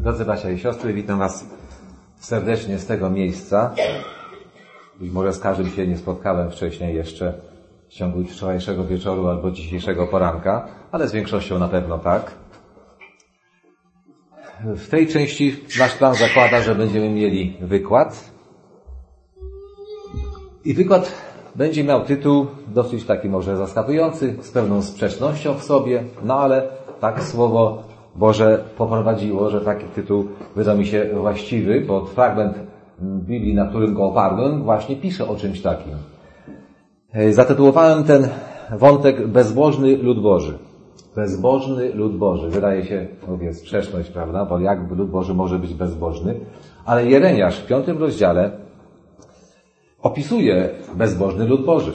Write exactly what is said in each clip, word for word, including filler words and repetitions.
Drodzy bracia i siostry, witam Was serdecznie z tego miejsca. Być może z każdym się nie spotkałem wcześniej jeszcze w ciągu wczorajszego wieczoru albo dzisiejszego poranka, ale z większością na pewno tak. W tej części nasz plan zakłada, że będziemy mieli wykład. I wykład będzie miał tytuł dosyć taki może zaskakujący, z pewną sprzecznością w sobie, no ale tak Słowo Boże poprowadziło, że taki tytuł wydał mi się właściwy, bo fragment Biblii, na którym go oparłem, właśnie pisze o czymś takim. Zatytułowałem ten wątek Bezbożny lud Boży. Bezbożny lud Boży. Wydaje się, mówię, sprzeczność, prawda? Bo jak lud Boży może być bezbożny? Ale Jeremiasz w piątym rozdziale opisuje bezbożny lud Boży.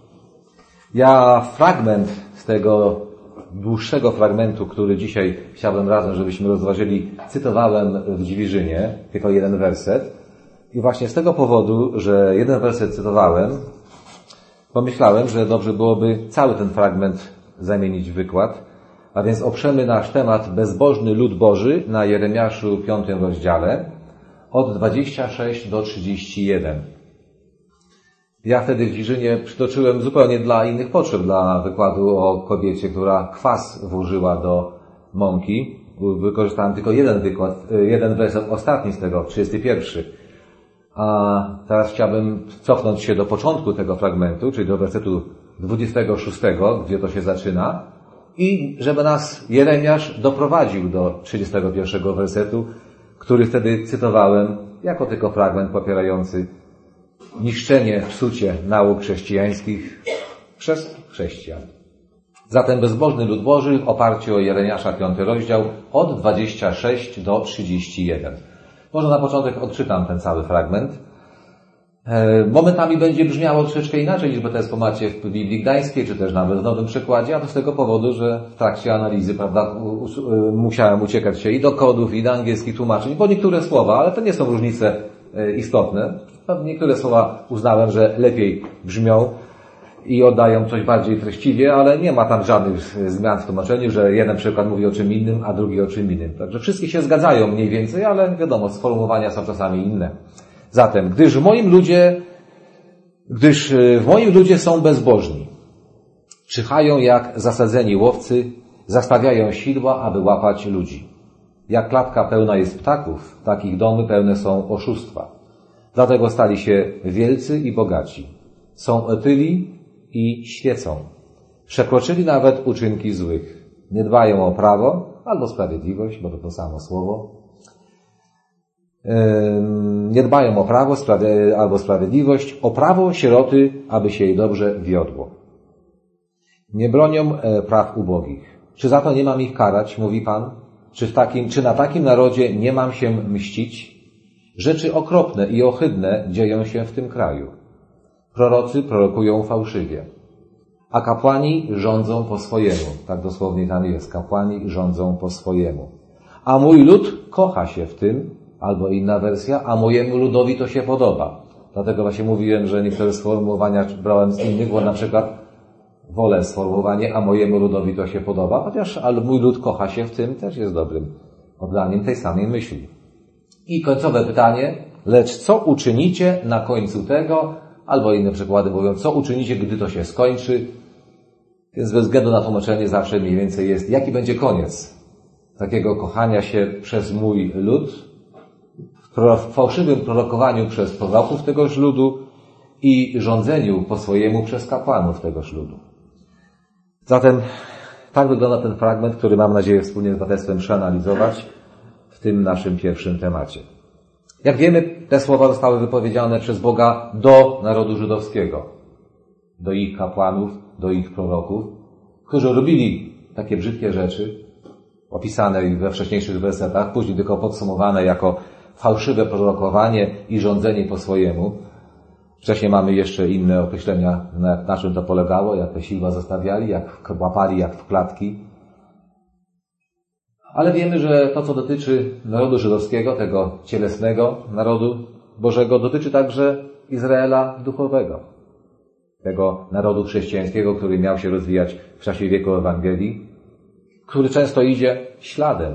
Ja fragment z tego dłuższego fragmentu, który dzisiaj chciałbym razem, żebyśmy rozważyli, cytowałem w Dźwiżynie, tylko jeden werset. I właśnie z tego powodu, że jeden werset cytowałem, pomyślałem, że dobrze byłoby cały ten fragment zamienić w wykład. A więc oprzemy nasz temat Bezbożny lud Boży na Jeremiaszu piątym rozdziale od dwudziestego szóstego do trzydziestego pierwszego. Ja wtedy w Dźwiżynie przytoczyłem zupełnie dla innych potrzeb, dla wykładu o kobiecie, która kwas włożyła do mąki. Wykorzystałem tylko jeden wykład, jeden werset ostatni z tego, trzydziesty pierwszy. A teraz chciałbym cofnąć się do początku tego fragmentu, czyli do wersetu dwudziestego szóstego, gdzie to się zaczyna, i żeby nas Jeremiasz doprowadził do trzydziestego pierwszego wersetu, który wtedy cytowałem jako tylko fragment popierający niszczenie, psucie nauk chrześcijańskich przez chrześcijan. Zatem bezbożny lud Boży w oparciu o Jeremiasza piąty rozdział od dwudziestego szóstego do trzydziestego pierwszego. Może na początek odczytam ten cały fragment. Momentami będzie brzmiało troszeczkę inaczej niż to jest po macie w Biblii Gdańskiej, czy też nawet w Nowym Przekładzie, a to z tego powodu, że w trakcie analizy, prawda, musiałem uciekać się i do kodów, i do angielskich tłumaczeń, bo niektóre słowa, ale to nie są różnice istotne. Niektóre słowa uznałem, że lepiej brzmią i oddają coś bardziej treściwie, ale nie ma tam żadnych zmian w tłumaczeniu, że jeden przykład mówi o czym innym, a drugi o czym innym. Także wszystkie się zgadzają mniej więcej, ale wiadomo, sformułowania są czasami inne. Zatem, gdyż w moim ludzie, gdyż w moim ludzie są bezbożni, czyhają jak zasadzeni łowcy, zastawiają sidła, aby łapać ludzi. Jak klatka pełna jest ptaków, tak ich domy pełne są oszustwa. Dlatego stali się wielcy i bogaci. Są otyli i świecą. Przekroczyli nawet uczynki złych. Nie dbają o prawo albo sprawiedliwość, bo to to samo słowo. Nie dbają o prawo albo sprawiedliwość, o prawo sieroty, aby się jej dobrze wiodło. Nie bronią praw ubogich. Czy za to nie mam ich karać, mówi Pan? Czy, w takim, czy na takim narodzie nie mam się mścić? Rzeczy okropne i ohydne dzieją się w tym kraju. Prorocy prorokują fałszywie, a kapłani rządzą po swojemu. Tak dosłownie tam jest. Kapłani rządzą po swojemu. A mój lud kocha się w tym, albo inna wersja, a mojemu ludowi to się podoba. Dlatego właśnie mówiłem, że niektóre sformułowania brałem z innych, bo na przykład wolę sformułowanie, a mojemu ludowi to się podoba, chociaż ale mój lud kocha się w tym też jest dobrym oddaniem tej samej myśli. I końcowe pytanie, lecz co uczynicie na końcu tego, albo inne przykłady mówią, co uczynicie, gdy to się skończy. Więc bez względu na tłumaczenie zawsze mniej więcej jest, jaki będzie koniec takiego kochania się przez mój lud, w fałszywym prorokowaniu przez proroków tegoż ludu i rządzeniu po swojemu przez kapłanów tegoż ludu. Zatem tak wygląda ten fragment, który mam nadzieję wspólnie z braterstwem przeanalizować w tym naszym pierwszym temacie. Jak wiemy, te słowa zostały wypowiedziane przez Boga do narodu żydowskiego, do ich kapłanów, do ich proroków, którzy robili takie brzydkie rzeczy, opisane we wcześniejszych wersetach, później tylko podsumowane jako fałszywe prorokowanie i rządzenie po swojemu. Wcześniej mamy jeszcze inne określenia, na, na czym to polegało, jak te sidła zostawiali, jak łapali, jak w klatki. Ale wiemy, że to, co dotyczy narodu żydowskiego, tego cielesnego narodu Bożego, dotyczy także Izraela duchowego. Tego narodu chrześcijańskiego, który miał się rozwijać w czasie wieku Ewangelii, który często idzie śladem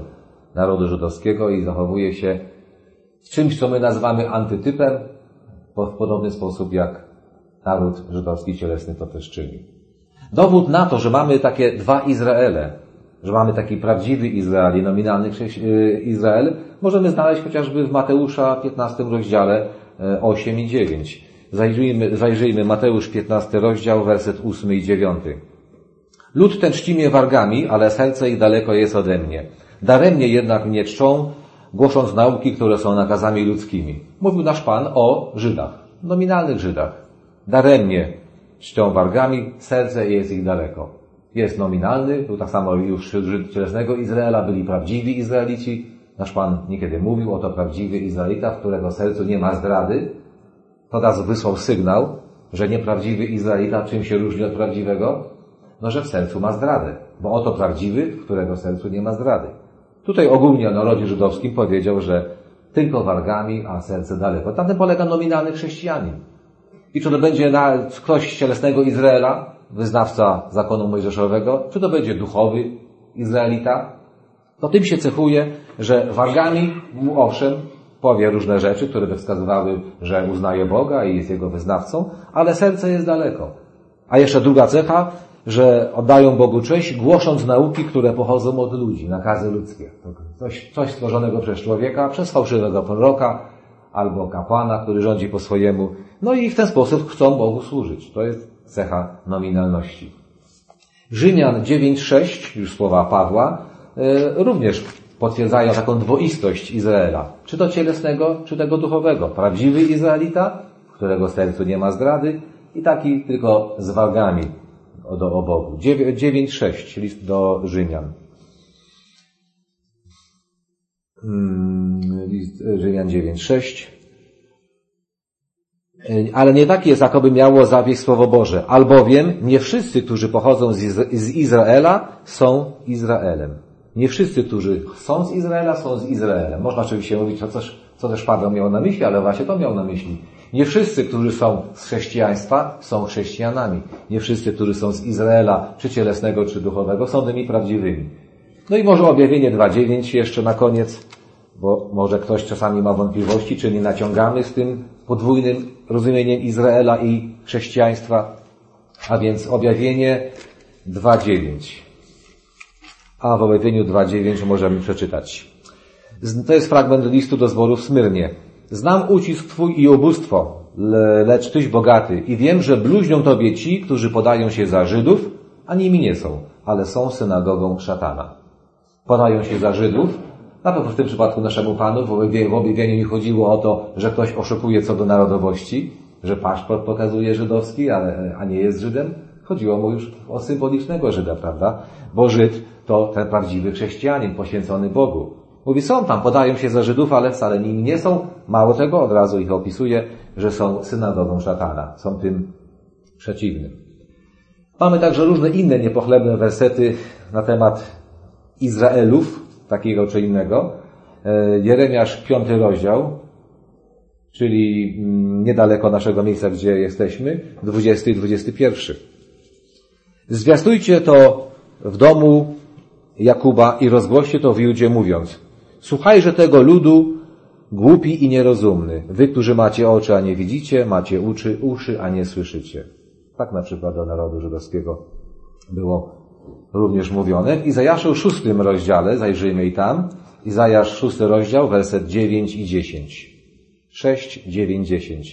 narodu żydowskiego i zachowuje się w czymś, co my nazywamy antytypem, w podobny sposób jak naród żydowski cielesny to też czyni. Dowód na to, że mamy takie dwa Izraele, że mamy taki prawdziwy Izrael i nominalny Izrael, możemy znaleźć chociażby w Mateusza piętnastym rozdziale osiem i dziewięć. Zajrzyjmy, zajrzyjmy Mateusz piętnasty rozdział, werset ósmy i dziewiąty. Lud ten czci mnie wargami, ale serce ich daleko jest ode mnie. Daremnie jednak mnie czczą, głosząc nauki, które są nakazami ludzkimi. Mówił nasz Pan o Żydach, nominalnych Żydach. Daremnie czczą wargami, serce jest ich daleko. Jest nominalny, był tak samo już wśród cielesnego Izraela, byli prawdziwi Izraelici. Nasz Pan niekiedy mówił, oto prawdziwy Izraelita, w którego sercu nie ma zdrady. To nas wysłał sygnał, że nieprawdziwy Izraelita czym się różni od prawdziwego? No, że w sercu ma zdradę. Bo oto prawdziwy, w którego sercu nie ma zdrady. Tutaj ogólnie o narodzie żydowskim powiedział, że tylko wargami, a serce daleko. Na tym polega nominalny chrześcijanin. I czy to będzie na ktoś z cielesnego Izraela, wyznawca zakonu mojżeszowego, czy to będzie duchowy Izraelita, to tym się cechuje, że wargami, owszem, powie różne rzeczy, które by wskazywały, że uznaje Boga i jest Jego wyznawcą, ale serce jest daleko. A jeszcze druga cecha, że oddają Bogu cześć, głosząc nauki, które pochodzą od ludzi, nakazy ludzkie. Coś, coś stworzonego przez człowieka, przez fałszywego proroka albo kapłana, który rządzi po swojemu. No i w ten sposób chcą Bogu służyć. To jest cecha nominalności. Rzymian dziewięć sześć, już słowa Pawła, również potwierdzają taką dwoistość Izraela. Czy to cielesnego, czy tego duchowego. Prawdziwy Izraelita, w którego sercu nie ma zdrady, i taki tylko z wargami do obozu. dziewięć sześć, list do Rzymian. List Rzymian dziewięć sześć. Ale nie takie jest, jakoby miało zawieść Słowo Boże. Albowiem nie wszyscy, którzy pochodzą z Izraela, są Izraelem. Nie wszyscy, którzy są z Izraela, są z Izraelem. Można oczywiście mówić, co też, co też Paweł miał na myśli, ale właśnie to miał na myśli. Nie wszyscy, którzy są z chrześcijaństwa, są chrześcijanami. Nie wszyscy, którzy są z Izraela, czy cielesnego, czy duchowego, są tymi prawdziwymi. No i może objawienie dwa dziewięć jeszcze na koniec, bo może ktoś czasami ma wątpliwości, czy nie naciągamy z tym podwójnym rozumieniem Izraela i chrześcijaństwa. A więc objawienie dwa dziewięć. A w objawieniu dwa dziewięć możemy przeczytać. To jest fragment listu do zboru w Smyrnie. Znam ucisk Twój i ubóstwo, lecz Tyś bogaty i wiem, że bluźnią Tobie ci, którzy podają się za Żydów, a nimi nie są, ale są synagogą szatana. Podają się za Żydów, na pewno w tym przypadku naszemu Panu, w objawieniu mi chodziło o to, że ktoś oszukuje co do narodowości, że paszport pokazuje żydowski, ale, a nie jest Żydem. Chodziło mu już o symbolicznego Żyda, prawda? Bo Żyd to ten prawdziwy chrześcijanin poświęcony Bogu. Mówi, są tam, podają się za Żydów, ale wcale nimi nie są. Mało tego, od razu ich opisuje, że są synagogą szatana. Są tym przeciwnym. Mamy także różne inne niepochlebne wersety na temat Izraelów, takiego czy innego. Jeremiasz piąty rozdział, czyli niedaleko naszego miejsca, gdzie jesteśmy, dwudziesty i dwudziesty pierwszy. Zwiastujcie to w domu Jakuba i rozgłoście to w Judzie, mówiąc: słuchajże tego ludu, głupi i nierozumny, wy, którzy macie oczy, a nie widzicie, macie uszy, uszy, a nie słyszycie. Tak na przykład do narodu żydowskiego było również mówione. W Izajaszu szóstym rozdziale, zajrzyjmy i tam, Izajasz szósty rozdział, werset dziewięć i dziesięć. sześć, dziewięć, dziesięć.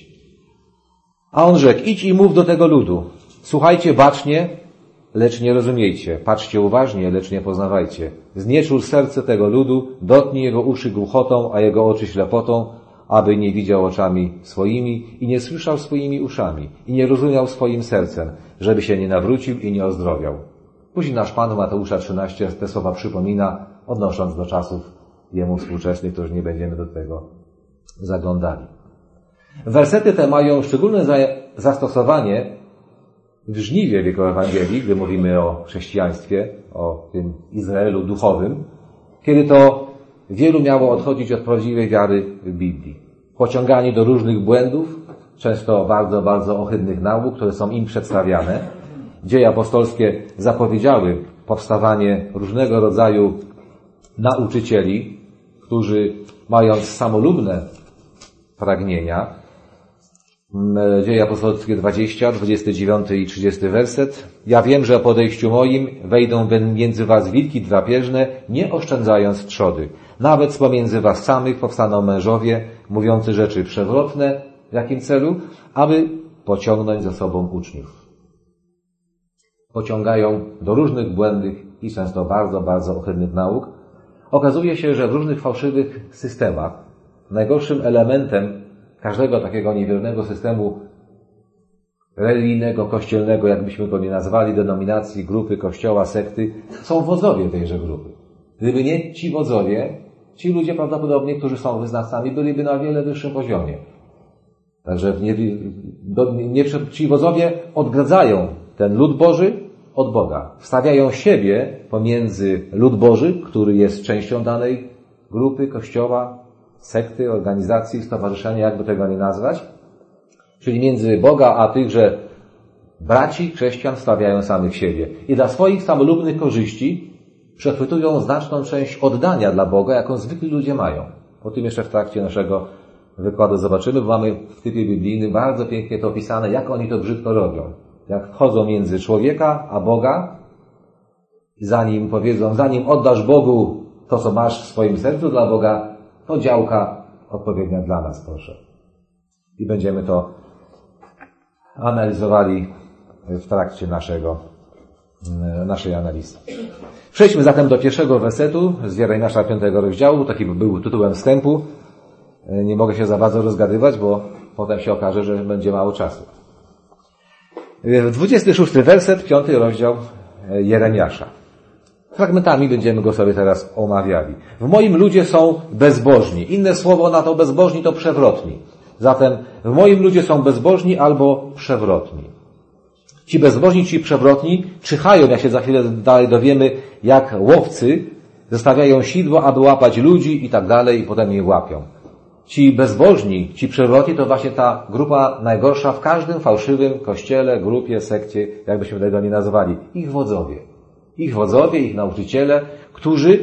A on rzekł: idź i mów do tego ludu. Słuchajcie bacznie, lecz nie rozumiejcie. Patrzcie uważnie, lecz nie poznawajcie. Znieczul serce tego ludu, dotknij jego uszy głuchotą, a jego oczy ślepotą, aby nie widział oczami swoimi i nie słyszał swoimi uszami i nie rozumiał swoim sercem, żeby się nie nawrócił i nie ozdrowiał. Później nasz Pan Mateusza trzynaście te słowa przypomina, odnosząc do czasów jemu współczesnych, to już nie będziemy do tego zaglądali. Wersety te mają szczególne zastosowanie w żniwie wieku Ewangelii, gdy mówimy o chrześcijaństwie, o tym Izraelu duchowym, kiedy to wielu miało odchodzić od prawdziwej wiary w Biblii. Pociągani do różnych błędów, często bardzo, bardzo ohydnych nauk, które są im przedstawiane. Dzieje apostolskie zapowiedziały powstawanie różnego rodzaju nauczycieli, którzy mając samolubne pragnienia, Dzieje apostolskie dwadzieścia, dwudziesty dziewiąty i trzydziesty werset. Ja wiem, że o podejściu moim wejdą między was wilki drapieżne, nie oszczędzając trzody. Nawet z pomiędzy was samych powstaną mężowie, mówiący rzeczy przewrotne. W jakim celu? Aby pociągnąć za sobą uczniów. Pociągają do różnych błędnych i często bardzo, bardzo ohydnych nauk. Okazuje się, że w różnych fałszywych systemach najgorszym elementem każdego takiego niewiernego systemu religijnego, kościelnego, jakbyśmy go nie nazwali, denominacji, grupy, kościoła, sekty, są wodzowie tejże grupy. Gdyby nie ci wodzowie, ci ludzie prawdopodobnie, którzy są wyznawcami, byliby na wiele wyższym poziomie. Także nie, do, nie, ci wodzowie odgradzają ten lud Boży od Boga. Wstawiają siebie pomiędzy lud Boży, który jest częścią danej grupy, kościoła, sekty, organizacji, stowarzyszenia, jakby tego nie nazwać. Czyli między Boga a tychże braci chrześcijan stawiają samych siebie. I dla swoich samolubnych korzyści przechwytują znaczną część oddania dla Boga, jaką zwykli ludzie mają. O tym jeszcze w trakcie naszego wykładu zobaczymy, bo mamy w typie biblijnym bardzo pięknie to opisane, jak oni to brzydko robią. Jak wchodzą między człowieka a Boga i zanim powiedzą, zanim oddasz Bogu to, co masz w swoim sercu dla Boga, to działka odpowiednia dla nas, proszę. I będziemy to analizowali w trakcie naszego, naszej analizy. Przejdźmy zatem do pierwszego wersetu z Jeremiasza piątego rozdziału. Taki był tytułem wstępu. Nie mogę się za bardzo rozgadywać, bo potem się okaże, że będzie mało czasu. dwudziesty szósty werset, piąty rozdział Jeremiasza. Fragmentami będziemy go sobie teraz omawiali. W moim ludzie są bezbożni. Inne słowo na to bezbożni to przewrotni. Zatem w moim ludzie są bezbożni albo przewrotni. Ci bezbożni, ci przewrotni czyhają, jak się za chwilę dalej dowiemy, jak łowcy zostawiają sidło, aby łapać ludzi i tak dalej i potem je łapią. Ci bezbożni, ci przewrotni to właśnie ta grupa najgorsza w każdym fałszywym kościele, grupie, sekcie, jakbyśmy tego nie nazwali. Ich wodzowie. Ich wodzowie, ich nauczyciele, którzy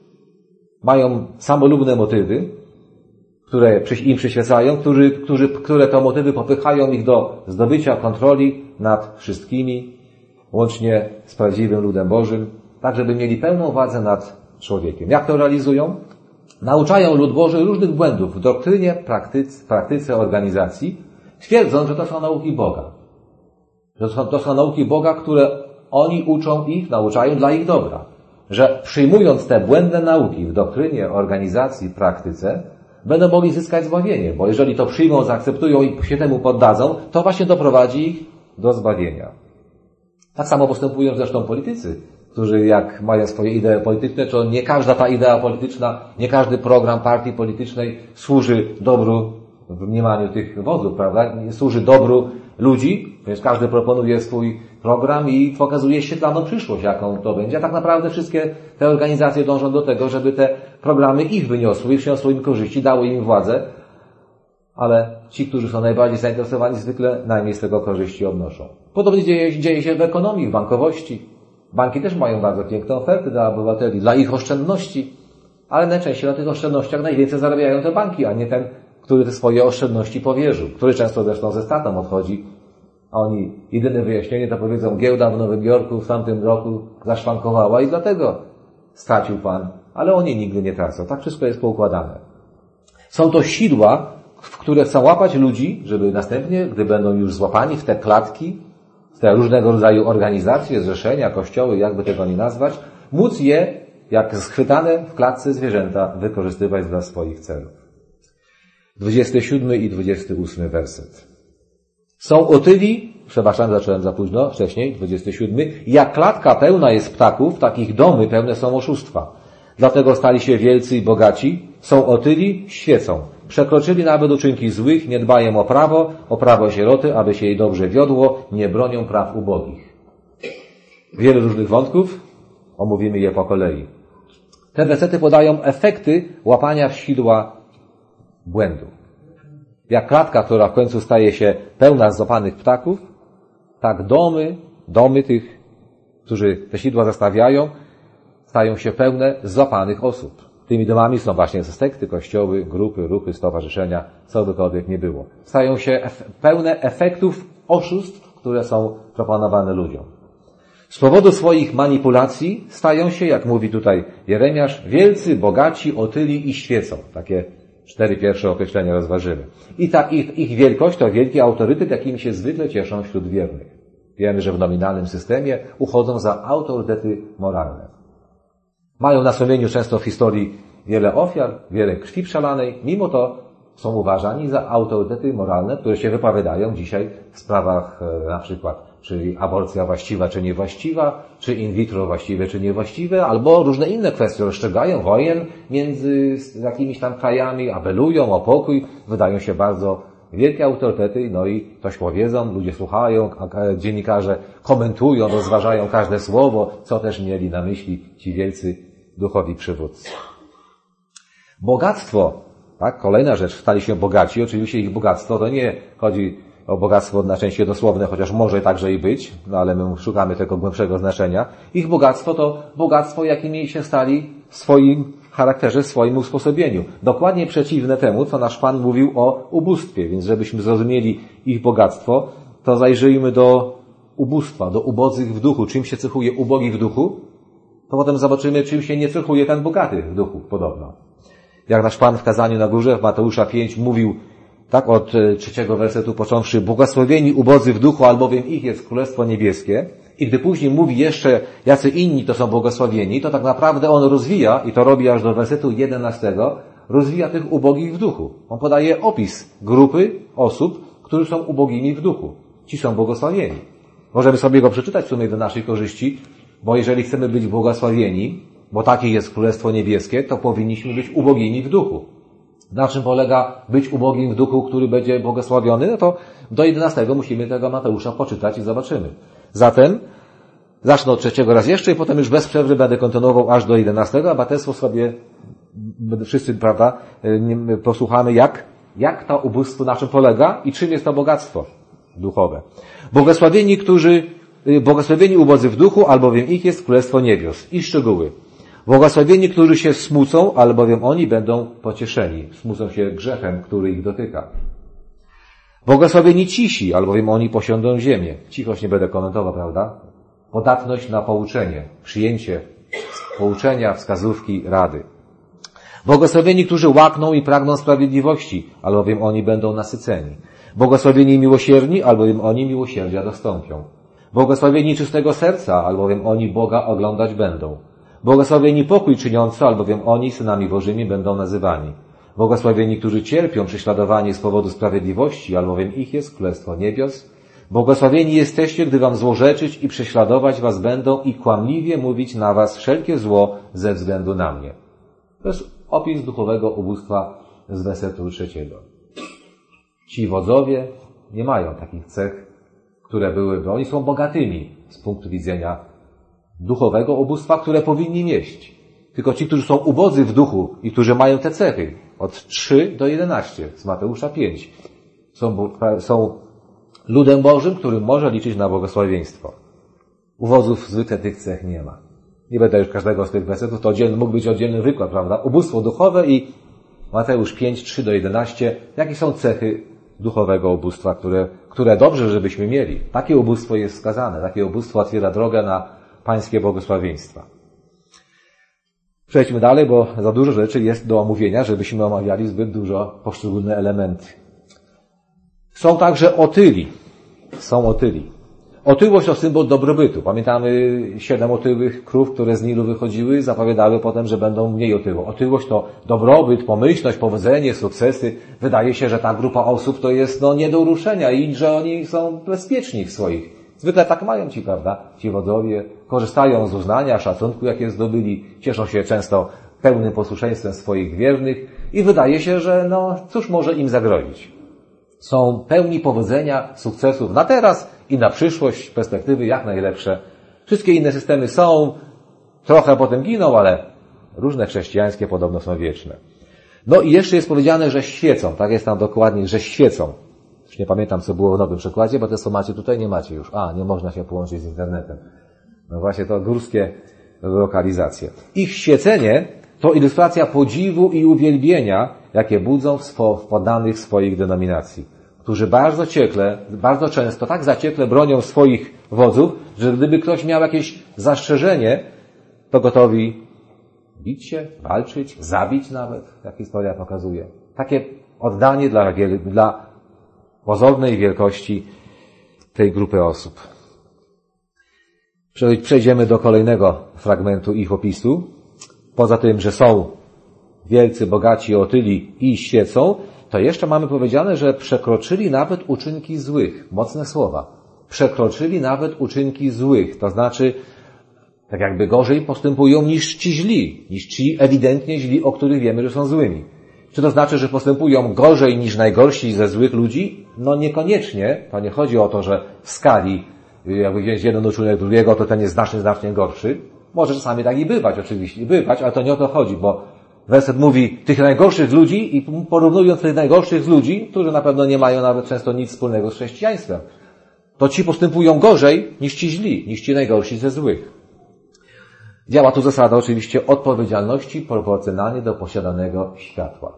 mają samolubne motywy, które im przyświecają, którzy, którzy, które to motywy popychają ich do zdobycia kontroli nad wszystkimi, łącznie z prawdziwym ludem Bożym, tak żeby mieli pełną władzę nad człowiekiem. Jak to realizują? Nauczają lud Boży różnych błędów w doktrynie, praktyce, praktyce organizacji, twierdząc, że to są nauki Boga. Że to są, to są nauki Boga, które oni uczą ich, nauczają dla ich dobra. Że przyjmując te błędne nauki w doktrynie, organizacji, praktyce, będą mogli zyskać zbawienie, bo jeżeli to przyjmą, zaakceptują i się temu poddadzą, to właśnie doprowadzi ich do zbawienia. Tak samo postępują zresztą politycy, którzy jak mają swoje idee polityczne, to nie każda ta idea polityczna, nie każdy program partii politycznej służy dobru w mniemaniu tych wodzów, prawda? Nie służy dobru ludzi, więc każdy proponuje swój program i pokazuje świetlaną przyszłość, jaką to będzie. A tak naprawdę wszystkie te organizacje dążą do tego, żeby te programy ich wyniosły, przyniosły im korzyści, dały im władzę, ale ci, którzy są najbardziej zainteresowani, zwykle najmniej z tego korzyści odnoszą. Podobnie dzieje, dzieje się w ekonomii, w bankowości. Banki też mają bardzo piękne oferty dla obywateli, dla ich oszczędności, ale najczęściej na tych oszczędnościach najwięcej zarabiają te banki, a nie ten, który te swoje oszczędności powierzył, który często zresztą ze stratą odchodzi, a oni jedyne wyjaśnienie to powiedzą, giełda w Nowym Jorku w tamtym roku zaszwankowała i dlatego stracił Pan, ale oni nigdy nie tracą. Tak wszystko jest poukładane. Są to sidła, w które chcą łapać ludzi, żeby następnie, gdy będą już złapani w te klatki, w te różnego rodzaju organizacje, zrzeszenia, kościoły, jakby tego nie nazwać, móc je, jak schwytane w klatce zwierzęta, wykorzystywać dla swoich celów. dwudziesty siódmy i dwudziesty ósmy werset. Są otyli, przepraszam, zacząłem za późno, wcześniej, dwudziesty siódmy, jak klatka pełna jest ptaków, takich domy pełne są oszustwa. Dlatego stali się wielcy i bogaci, są otyli, świecą. Przekroczyli nawet uczynki złych, nie dbają o prawo, o prawo sieroty, aby się jej dobrze wiodło, nie bronią praw ubogich. Wiele różnych wątków, omówimy je po kolei. Te wersety podają efekty łapania w sidła błędu. Jak klatka, która w końcu staje się pełna złapanych ptaków, tak domy, domy tych, którzy te sidła zastawiają, stają się pełne złapanych osób. Tymi domami są właśnie sekty, kościoły, grupy, ruchy, stowarzyszenia, co bykolwiek nie było. Stają się ef- pełne efektów oszustw, które są proponowane ludziom. Z powodu swoich manipulacji stają się, jak mówi tutaj Jeremiasz, wielcy, bogaci, otyli i świecą. Takie cztery pierwsze określenia rozważymy. I ta ich, ich wielkość to wielki autorytet, jakim się zwykle cieszą wśród wiernych. Wiemy, że w nominalnym systemie uchodzą za autorytety moralne. Mają na sumieniu często w historii wiele ofiar, wiele krwi przelanej, mimo to są uważani za autorytety moralne, które się wypowiadają dzisiaj w sprawach e, na przykład czy aborcja właściwa, czy niewłaściwa, czy in vitro właściwe, czy niewłaściwe, albo różne inne kwestie. Rozstrzygają wojen między jakimiś tam krajami, apelują o pokój, wydają się bardzo wielkie autorytety, no i coś powiedzą, ludzie słuchają, dziennikarze komentują, rozważają każde słowo, co też mieli na myśli ci wielcy duchowi przywódcy. Bogactwo, tak, kolejna rzecz, stali się bogaci, oczywiście ich bogactwo to nie chodzi o bogactwo na szczęście dosłowne, chociaż może także i być, no ale my szukamy tego głębszego znaczenia. Ich bogactwo to bogactwo, jakimi się stali w swoim charakterze, w swoim usposobieniu. Dokładnie przeciwne temu, co nasz Pan mówił o ubóstwie, więc żebyśmy zrozumieli ich bogactwo, to zajrzyjmy do ubóstwa, do ubodzy w duchu. Czym się cechuje ubogi w duchu? To potem zobaczymy, czym się nie cechuje ten bogaty w duchu, podobno. Jak nasz Pan w kazaniu na górze w Mateusza pięć mówił, tak od trzeciego wersetu począwszy, błogosławieni ubodzy w duchu, albowiem ich jest Królestwo Niebieskie. I gdy później mówi jeszcze, jacy inni to są błogosławieni, to tak naprawdę on rozwija, i to robi aż do wersetu jedenastego, rozwija tych ubogich w duchu. On podaje opis grupy osób, którzy są ubogimi w duchu. Ci są błogosławieni. Możemy sobie go przeczytać w sumie do naszej korzyści, bo jeżeli chcemy być błogosławieni, bo takie jest Królestwo Niebieskie, to powinniśmy być ubogimi w duchu. Na czym polega być ubogim w duchu, który będzie błogosławiony? No to do jedenastego musimy tego Mateusza poczytać i zobaczymy. Zatem zacznę od trzeciego raz jeszcze i potem już bez przerwy będę kontynuował aż do jedenastego, a baterstwo sobie wszyscy, prawda, posłuchamy, jak, jak to ubóstwo na czym polega i czym jest to bogactwo duchowe. Błogosławieni, którzy, błogosławieni ubodzy w duchu, albowiem ich jest Królestwo Niebios. I szczegóły. Błogosławieni, którzy się smucą, albowiem oni będą pocieszeni. Smucą się grzechem, który ich dotyka. Błogosławieni cisi, albowiem oni posiądą ziemię. Cichość nie będę komentował, prawda? Podatność na pouczenie, przyjęcie pouczenia, wskazówki, rady. Błogosławieni, którzy łakną i pragną sprawiedliwości, albowiem oni będą nasyceni. Błogosławieni miłosierni, albowiem oni miłosierdzia dostąpią. Błogosławieni czystego serca, albowiem oni Boga oglądać będą. Błogosławieni pokój czyniący, albowiem oni synami Bożymi będą nazywani. Błogosławieni, którzy cierpią prześladowanie z powodu sprawiedliwości, albowiem ich jest Królestwo Niebios. Błogosławieni jesteście, gdy wam złorzeczyć i prześladować was będą i kłamliwie mówić na was wszelkie zło ze względu na mnie. To jest opis duchowego ubóstwa z wersetu trzeciego. Ci wodzowie nie mają takich cech, które byłyby. Oni są bogatymi z punktu widzenia duchowego ubóstwa, które powinni mieć. Tylko ci, którzy są ubodzy w duchu i którzy mają te cechy, od trzy do jedenastu z Mateusza pięć, są, są ludem Bożym, który może liczyć na błogosławieństwo. U wodzów zwykle tych cech nie ma. Nie będę już każdego z tych wersetów, to oddzielny, mógł być oddzielny wykład, prawda? Ubóstwo duchowe i Mateusz pięć, trzy do jedenastu. Jakie są cechy duchowego ubóstwa, które, które dobrze, żebyśmy mieli? Takie ubóstwo jest wskazane. Takie ubóstwo otwiera drogę na pańskie błogosławieństwa. Przejdźmy dalej, bo za dużo rzeczy jest do omówienia, żebyśmy omawiali zbyt dużo poszczególne elementy. Są także otyli. Są otyli. Otyłość to symbol dobrobytu. Pamiętamy siedem otyłych krów, które z Nilu wychodziły, zapowiadały potem, że będą mniej otyło. Otyłość to dobrobyt, pomyślność, powodzenie, sukcesy. Wydaje się, że ta grupa osób to jest no, nie do ruszenia i że oni są bezpieczni w swoich. Zwykle tak mają ci, prawda? Ci wodzowie korzystają z uznania, szacunku, jakie zdobyli, cieszą się często pełnym posłuszeństwem swoich wiernych i wydaje się, że no cóż może im zagrozić. Są pełni powodzenia, sukcesów na teraz i na przyszłość, perspektywy jak najlepsze. Wszystkie inne systemy są, trochę potem giną, ale różne chrześcijańskie podobno są wieczne. No i jeszcze jest powiedziane, że świecą, tak jest tam dokładnie, że świecą. Już nie pamiętam, co było w nowym przekładzie, bo te, co macie tutaj, nie macie już. A, nie można się połączyć z internetem. No właśnie to górskie lokalizację. Ich świecenie to ilustracja podziwu i uwielbienia, jakie budzą w poddanych swoich denominacji, którzy bardzo ciekle, bardzo często tak zaciekle bronią swoich wodzów, że gdyby ktoś miał jakieś zastrzeżenie, to gotowi bić się, walczyć, zabić nawet, jak historia pokazuje. Takie oddanie dla, dla pozornej wielkości tej grupy osób. Przejdziemy do kolejnego fragmentu ich opisu. Poza tym, że są wielcy, bogaci, otyli i świecą, to jeszcze mamy powiedziane, że przekroczyli nawet uczynki złych. Mocne słowa. Przekroczyli nawet uczynki złych. To znaczy, tak jakby gorzej postępują niż ci źli, niż ci ewidentnie źli, o których wiemy, że są złymi. Czy to znaczy, że postępują gorzej niż najgorsi ze złych ludzi? No niekoniecznie. To nie chodzi o to, że w skali, jakby wziąć jeden uczynek drugiego, to ten jest znacznie, znacznie gorszy. Może czasami tak i bywać, oczywiście, bywać, ale to nie o to chodzi, bo werset mówi tych najgorszych ludzi i porównując tych najgorszych z ludzi, którzy na pewno nie mają nawet często nic wspólnego z chrześcijaństwem, to ci postępują gorzej niż ci źli, niż ci najgorsi ze złych. Działa tu zasada oczywiście odpowiedzialności proporcjonalnie do posiadanego światła.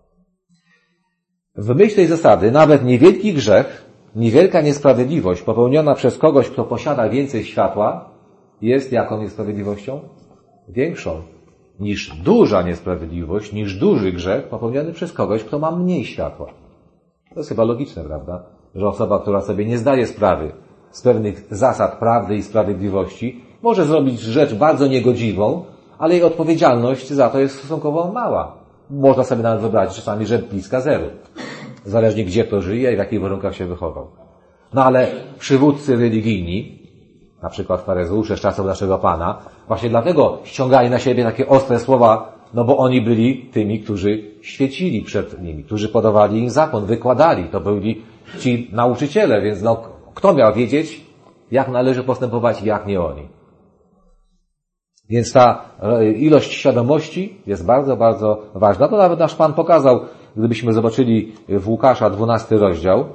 W myśl tej zasady nawet niewielki grzech, niewielka niesprawiedliwość popełniona przez kogoś, kto posiada więcej światła, jest jaką niesprawiedliwością? Większą niż duża niesprawiedliwość, niż duży grzech popełniony przez kogoś, kto ma mniej światła. To jest chyba logiczne, prawda? Że osoba, która sobie nie zdaje sprawy z pewnych zasad prawdy i sprawiedliwości, może zrobić rzecz bardzo niegodziwą, ale jej odpowiedzialność za to jest stosunkowo mała. Można sobie nawet wyobrazić czasami, że bliska zeru. Zależnie gdzie kto żyje i w jakich warunkach się wychował. No ale przywódcy religijni, na przykład faryzeusze z czasów naszego Pana, właśnie dlatego ściągali na siebie takie ostre słowa, no bo oni byli tymi, którzy świecili przed nimi, którzy podawali im zakon, wykładali. To byli ci nauczyciele, więc no, kto miał wiedzieć, jak należy postępować i jak nie oni. Więc ta ilość świadomości jest bardzo, bardzo ważna. To nawet nasz Pan pokazał, gdybyśmy zobaczyli w Łukasza dwunasty rozdział,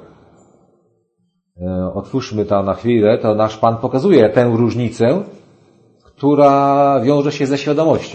otwórzmy to na chwilę, to nasz Pan pokazuje tę różnicę, która wiąże się ze świadomością.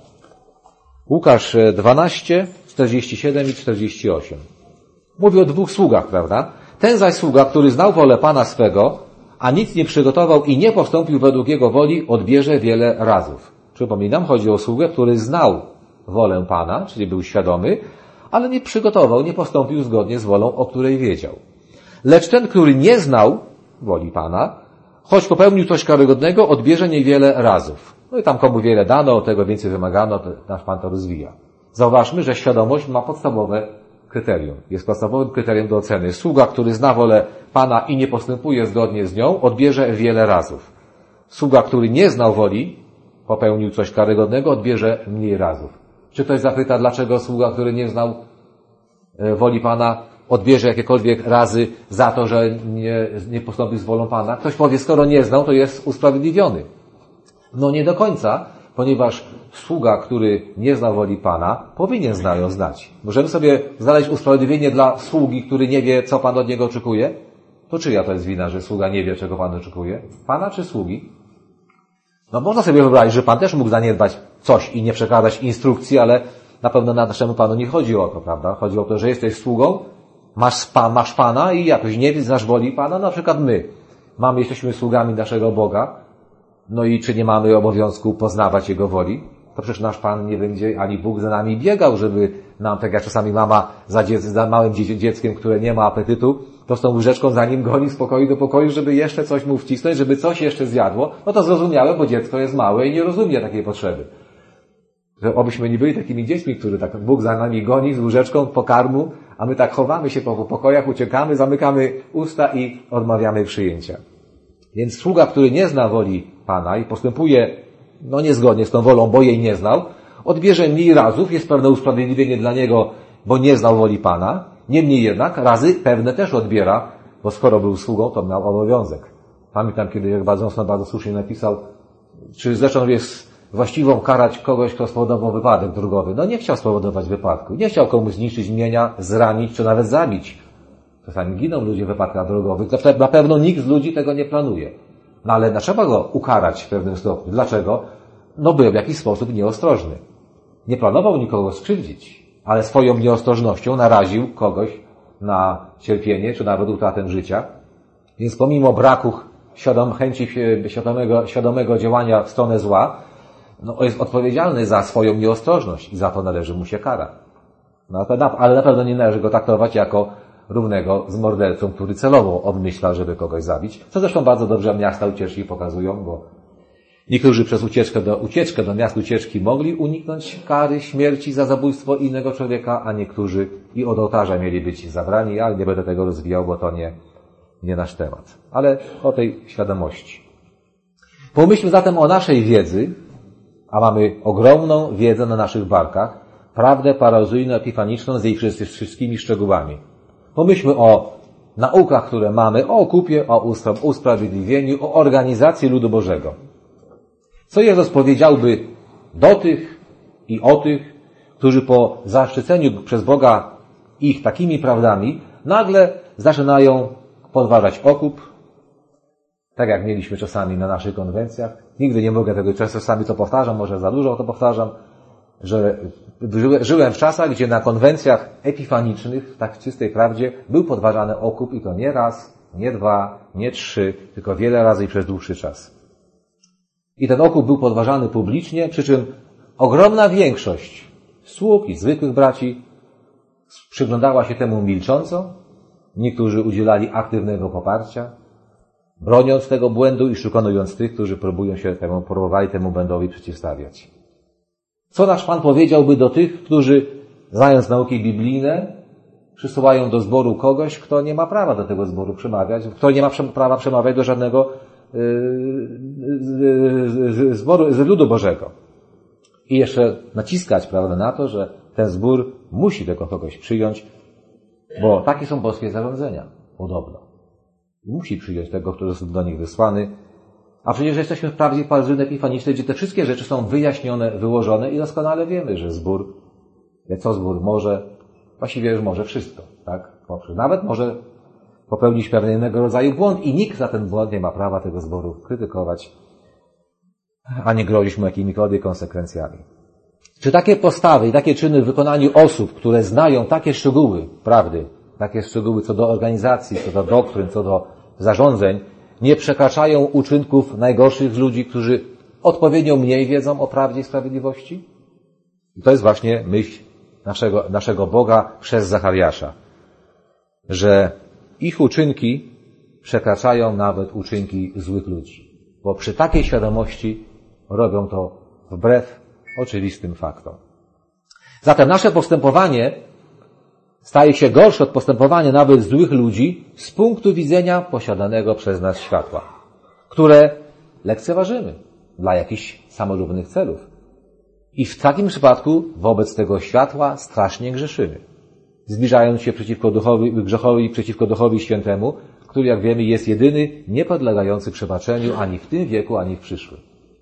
Łukasz dwanaście, czterdzieści siedem i czterdzieści osiem. Mówi o dwóch sługach, prawda? Ten zaś sługa, który znał wolę Pana swego, a nic nie przygotował i nie postąpił według jego woli, odbierze wiele razów. Przypominam, chodzi o sługę, który znał wolę Pana, czyli był świadomy, ale nie przygotował, nie postąpił zgodnie z wolą, o której wiedział. Lecz ten, który nie znał woli Pana, choć popełnił coś karygodnego, odbierze niewiele razów. No i tam komu wiele dano, tego więcej wymagano, to nasz Pan to rozwija. Zauważmy, że świadomość ma podstawowe kryterium. Jest podstawowym kryterium do oceny. Sługa, który zna wolę Pana i nie postępuje zgodnie z nią, odbierze wiele razów. Sługa, który nie znał woli, popełnił coś karygodnego, odbierze mniej razów. Czy ktoś zapyta, dlaczego sługa, który nie znał woli Pana, odbierze jakiekolwiek razy za to, że nie, nie postąpił z wolą Pana? Ktoś powie, skoro nie znał, to jest usprawiedliwiony. No nie do końca, ponieważ sługa, który nie zna woli Pana, powinien zna ją znać. Możemy sobie znaleźć usprawiedliwienie dla sługi, który nie wie, co Pan od niego oczekuje? To czyja to jest wina, że sługa nie wie, czego Pan oczekuje? Pana czy sługi? No można sobie wyobrazić, że Pan też mógł zaniedbać coś i nie przekazać instrukcji, ale na pewno naszemu Panu nie chodzi o to, prawda? Chodzi o to, że jesteś sługą, masz, pan, masz Pana i jakoś nie znasz woli Pana, na przykład my. Mamy, jesteśmy sługami naszego Boga, no i czy nie mamy obowiązku poznawać Jego woli? To przecież nasz Pan nie będzie, ani Bóg za nami biegał, żeby nam, tak jak czasami mama za, dziec, za małym dzieckiem, które nie ma apetytu, to z tą łyżeczką za nim goni z pokoju do pokoju, żeby jeszcze coś mu wcisnąć, żeby coś jeszcze zjadło. No to zrozumiałe, bo dziecko jest małe i nie rozumie takiej potrzeby. Że obyśmy nie byli takimi dziećmi, które tak Bóg za nami goni z łyżeczką pokarmu, a my tak chowamy się po pokojach, uciekamy, zamykamy usta i odmawiamy przyjęcia. Więc sługa, który nie zna woli Pana i postępuje no niezgodnie z tą wolą, bo jej nie znał, odbierze mniej razów, jest pewne usprawiedliwienie dla niego, bo nie znał woli Pana. Niemniej jednak razy pewne też odbiera, bo skoro był sługą, to miał obowiązek. Pamiętam, kiedy jak bardzo mocno, bardzo słusznie napisał, czy zresztą jest właściwą karać kogoś, kto spowodował wypadek drogowy. No nie chciał spowodować wypadku. Nie chciał komuś zniszczyć mienia, zranić, czy nawet zabić. Czasami giną ludzie w wypadkach drogowych. Na pewno nikt z ludzi tego nie planuje. No ale trzeba go ukarać w pewnym stopniu. Dlaczego? no był w jakiś sposób nieostrożny. Nie planował nikogo skrzywdzić, ale swoją nieostrożnością naraził kogoś na cierpienie, czy nawet utratę życia. Więc pomimo braku świadom, chęci świadomego, świadomego działania w stronę zła, no jest odpowiedzialny za swoją nieostrożność i za to należy mu się kara. No, ale na pewno nie należy go traktować jako równego z mordercą, który celowo obmyśla, żeby kogoś zabić. Co zresztą bardzo dobrze miasta ucieczki pokazują, bo niektórzy przez ucieczkę do, ucieczkę do miast ucieczki mogli uniknąć kary śmierci za zabójstwo innego człowieka, a niektórzy i od ołtarza mieli być zabrani, ale nie będę tego rozwijał, bo to nie, nie nasz temat. Ale o tej świadomości. Pomyślmy zatem o naszej wiedzy, a mamy ogromną wiedzę na naszych barkach, prawdę parazoidno-epifaniczną z jej wszystkimi szczegółami. Pomyślmy o naukach, które mamy, o okupie, o usprawiedliwieniu, o organizacji ludu Bożego. Co Jezus powiedziałby do tych i o tych, którzy po zaszczyceniu przez Boga ich takimi prawdami nagle zaczynają podważać okup, tak jak mieliśmy czasami na naszych konwencjach. Nigdy nie mogę tego, czasami to powtarzam, może za dużo to powtarzam, że żyłem w czasach, gdzie na konwencjach epifanicznych, tak w czystej prawdzie, był podważany okup i to nie raz, nie dwa, nie trzy, tylko wiele razy i przez dłuższy czas. I ten okup był podważany publicznie, przy czym ogromna większość sług i zwykłych braci przyglądała się temu milcząco. Niektórzy udzielali aktywnego poparcia, broniąc tego błędu i szykanując tych, którzy próbują się temu, próbowali temu błędowi przeciwstawiać. Co nasz Pan powiedziałby do tych, którzy, znając nauki biblijne, przysyłają do zboru kogoś, kto nie ma prawa do tego zboru przemawiać, kto nie ma prawa przemawiać do żadnego z, zboru, z ludu Bożego. I jeszcze naciskać, prawda, na to, że ten zbór musi tego kogoś przyjąć, bo takie są boskie zarządzenia, podobno. Musi przyjąć tego, który jest do nich wysłany. A przecież jesteśmy w prawdzie parazoidno-epifanicznej, gdzie te wszystkie rzeczy są wyjaśnione, wyłożone i doskonale wiemy, że zbór, co zbór może, właściwie już może wszystko, tak? Nawet może popełnić pewnego rodzaju błąd i nikt za ten błąd nie ma prawa tego zboru krytykować, a nie grozić mu jakimikolwiek konsekwencjami. Czy takie postawy i takie czyny w wykonaniu osób, które znają takie szczegóły prawdy, takie szczegóły co do organizacji, co do doktryn, co do zarządzeń, nie przekraczają uczynków najgorszych z ludzi, którzy odpowiednio mniej wiedzą o prawdzie i sprawiedliwości? I to jest właśnie myśl naszego, naszego Boga przez Zachariasza, że ich uczynki przekraczają nawet uczynki złych ludzi, bo przy takiej świadomości robią to wbrew oczywistym faktom. Zatem nasze postępowanie staje się gorsze od postępowania nawet złych ludzi z punktu widzenia posiadanego przez nas światła, które lekceważymy dla jakichś samolubnych celów. I w takim przypadku wobec tego światła strasznie grzeszymy, zbliżając się przeciwko duchowi, grzechowi i przeciwko Duchowi Świętemu, który, jak wiemy, jest jedyny, niepodlegający przebaczeniu ani w tym wieku, ani w przyszłym.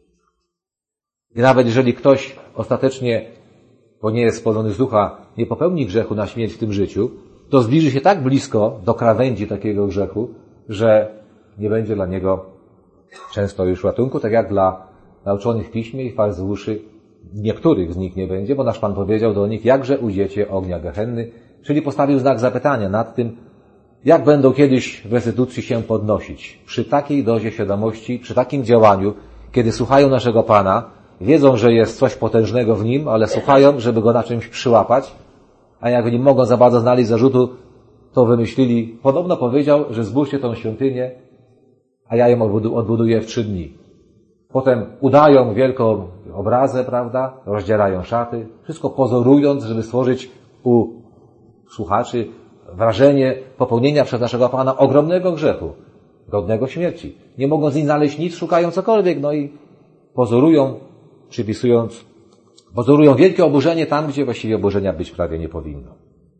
I nawet jeżeli ktoś ostatecznie, bo nie jest spłodzony z ducha, nie popełni grzechu na śmierć w tym życiu, to zbliży się tak blisko do krawędzi takiego grzechu, że nie będzie dla niego często już ratunku, tak jak dla nauczonych w piśmie i faryzeuszy, niektórych z nich nie będzie, bo nasz Pan powiedział do nich, jakże ujdziecie ognia gehenny, czyli postawił znak zapytania nad tym, jak będą kiedyś w restytucji się podnosić. Przy takiej dozie świadomości, przy takim działaniu, kiedy słuchają naszego Pana, wiedzą, że jest coś potężnego w nim, ale słuchają, żeby go na czymś przyłapać, a jak nie mogą za bardzo znaleźć zarzutu, to wymyślili, podobno powiedział, że zbóżcie tą świątynię, a ja ją odbuduję w trzy dni. Potem udają wielką obrazę, prawda, rozdzierają szaty, wszystko pozorując, żeby stworzyć u słuchaczy wrażenie popełnienia przez naszego Pana ogromnego grzechu, godnego śmierci. Nie mogą z nim znaleźć nic, szukają cokolwiek, no i pozorują, przypisując, pozorują wielkie oburzenie tam, gdzie właściwie oburzenia być prawie nie powinno.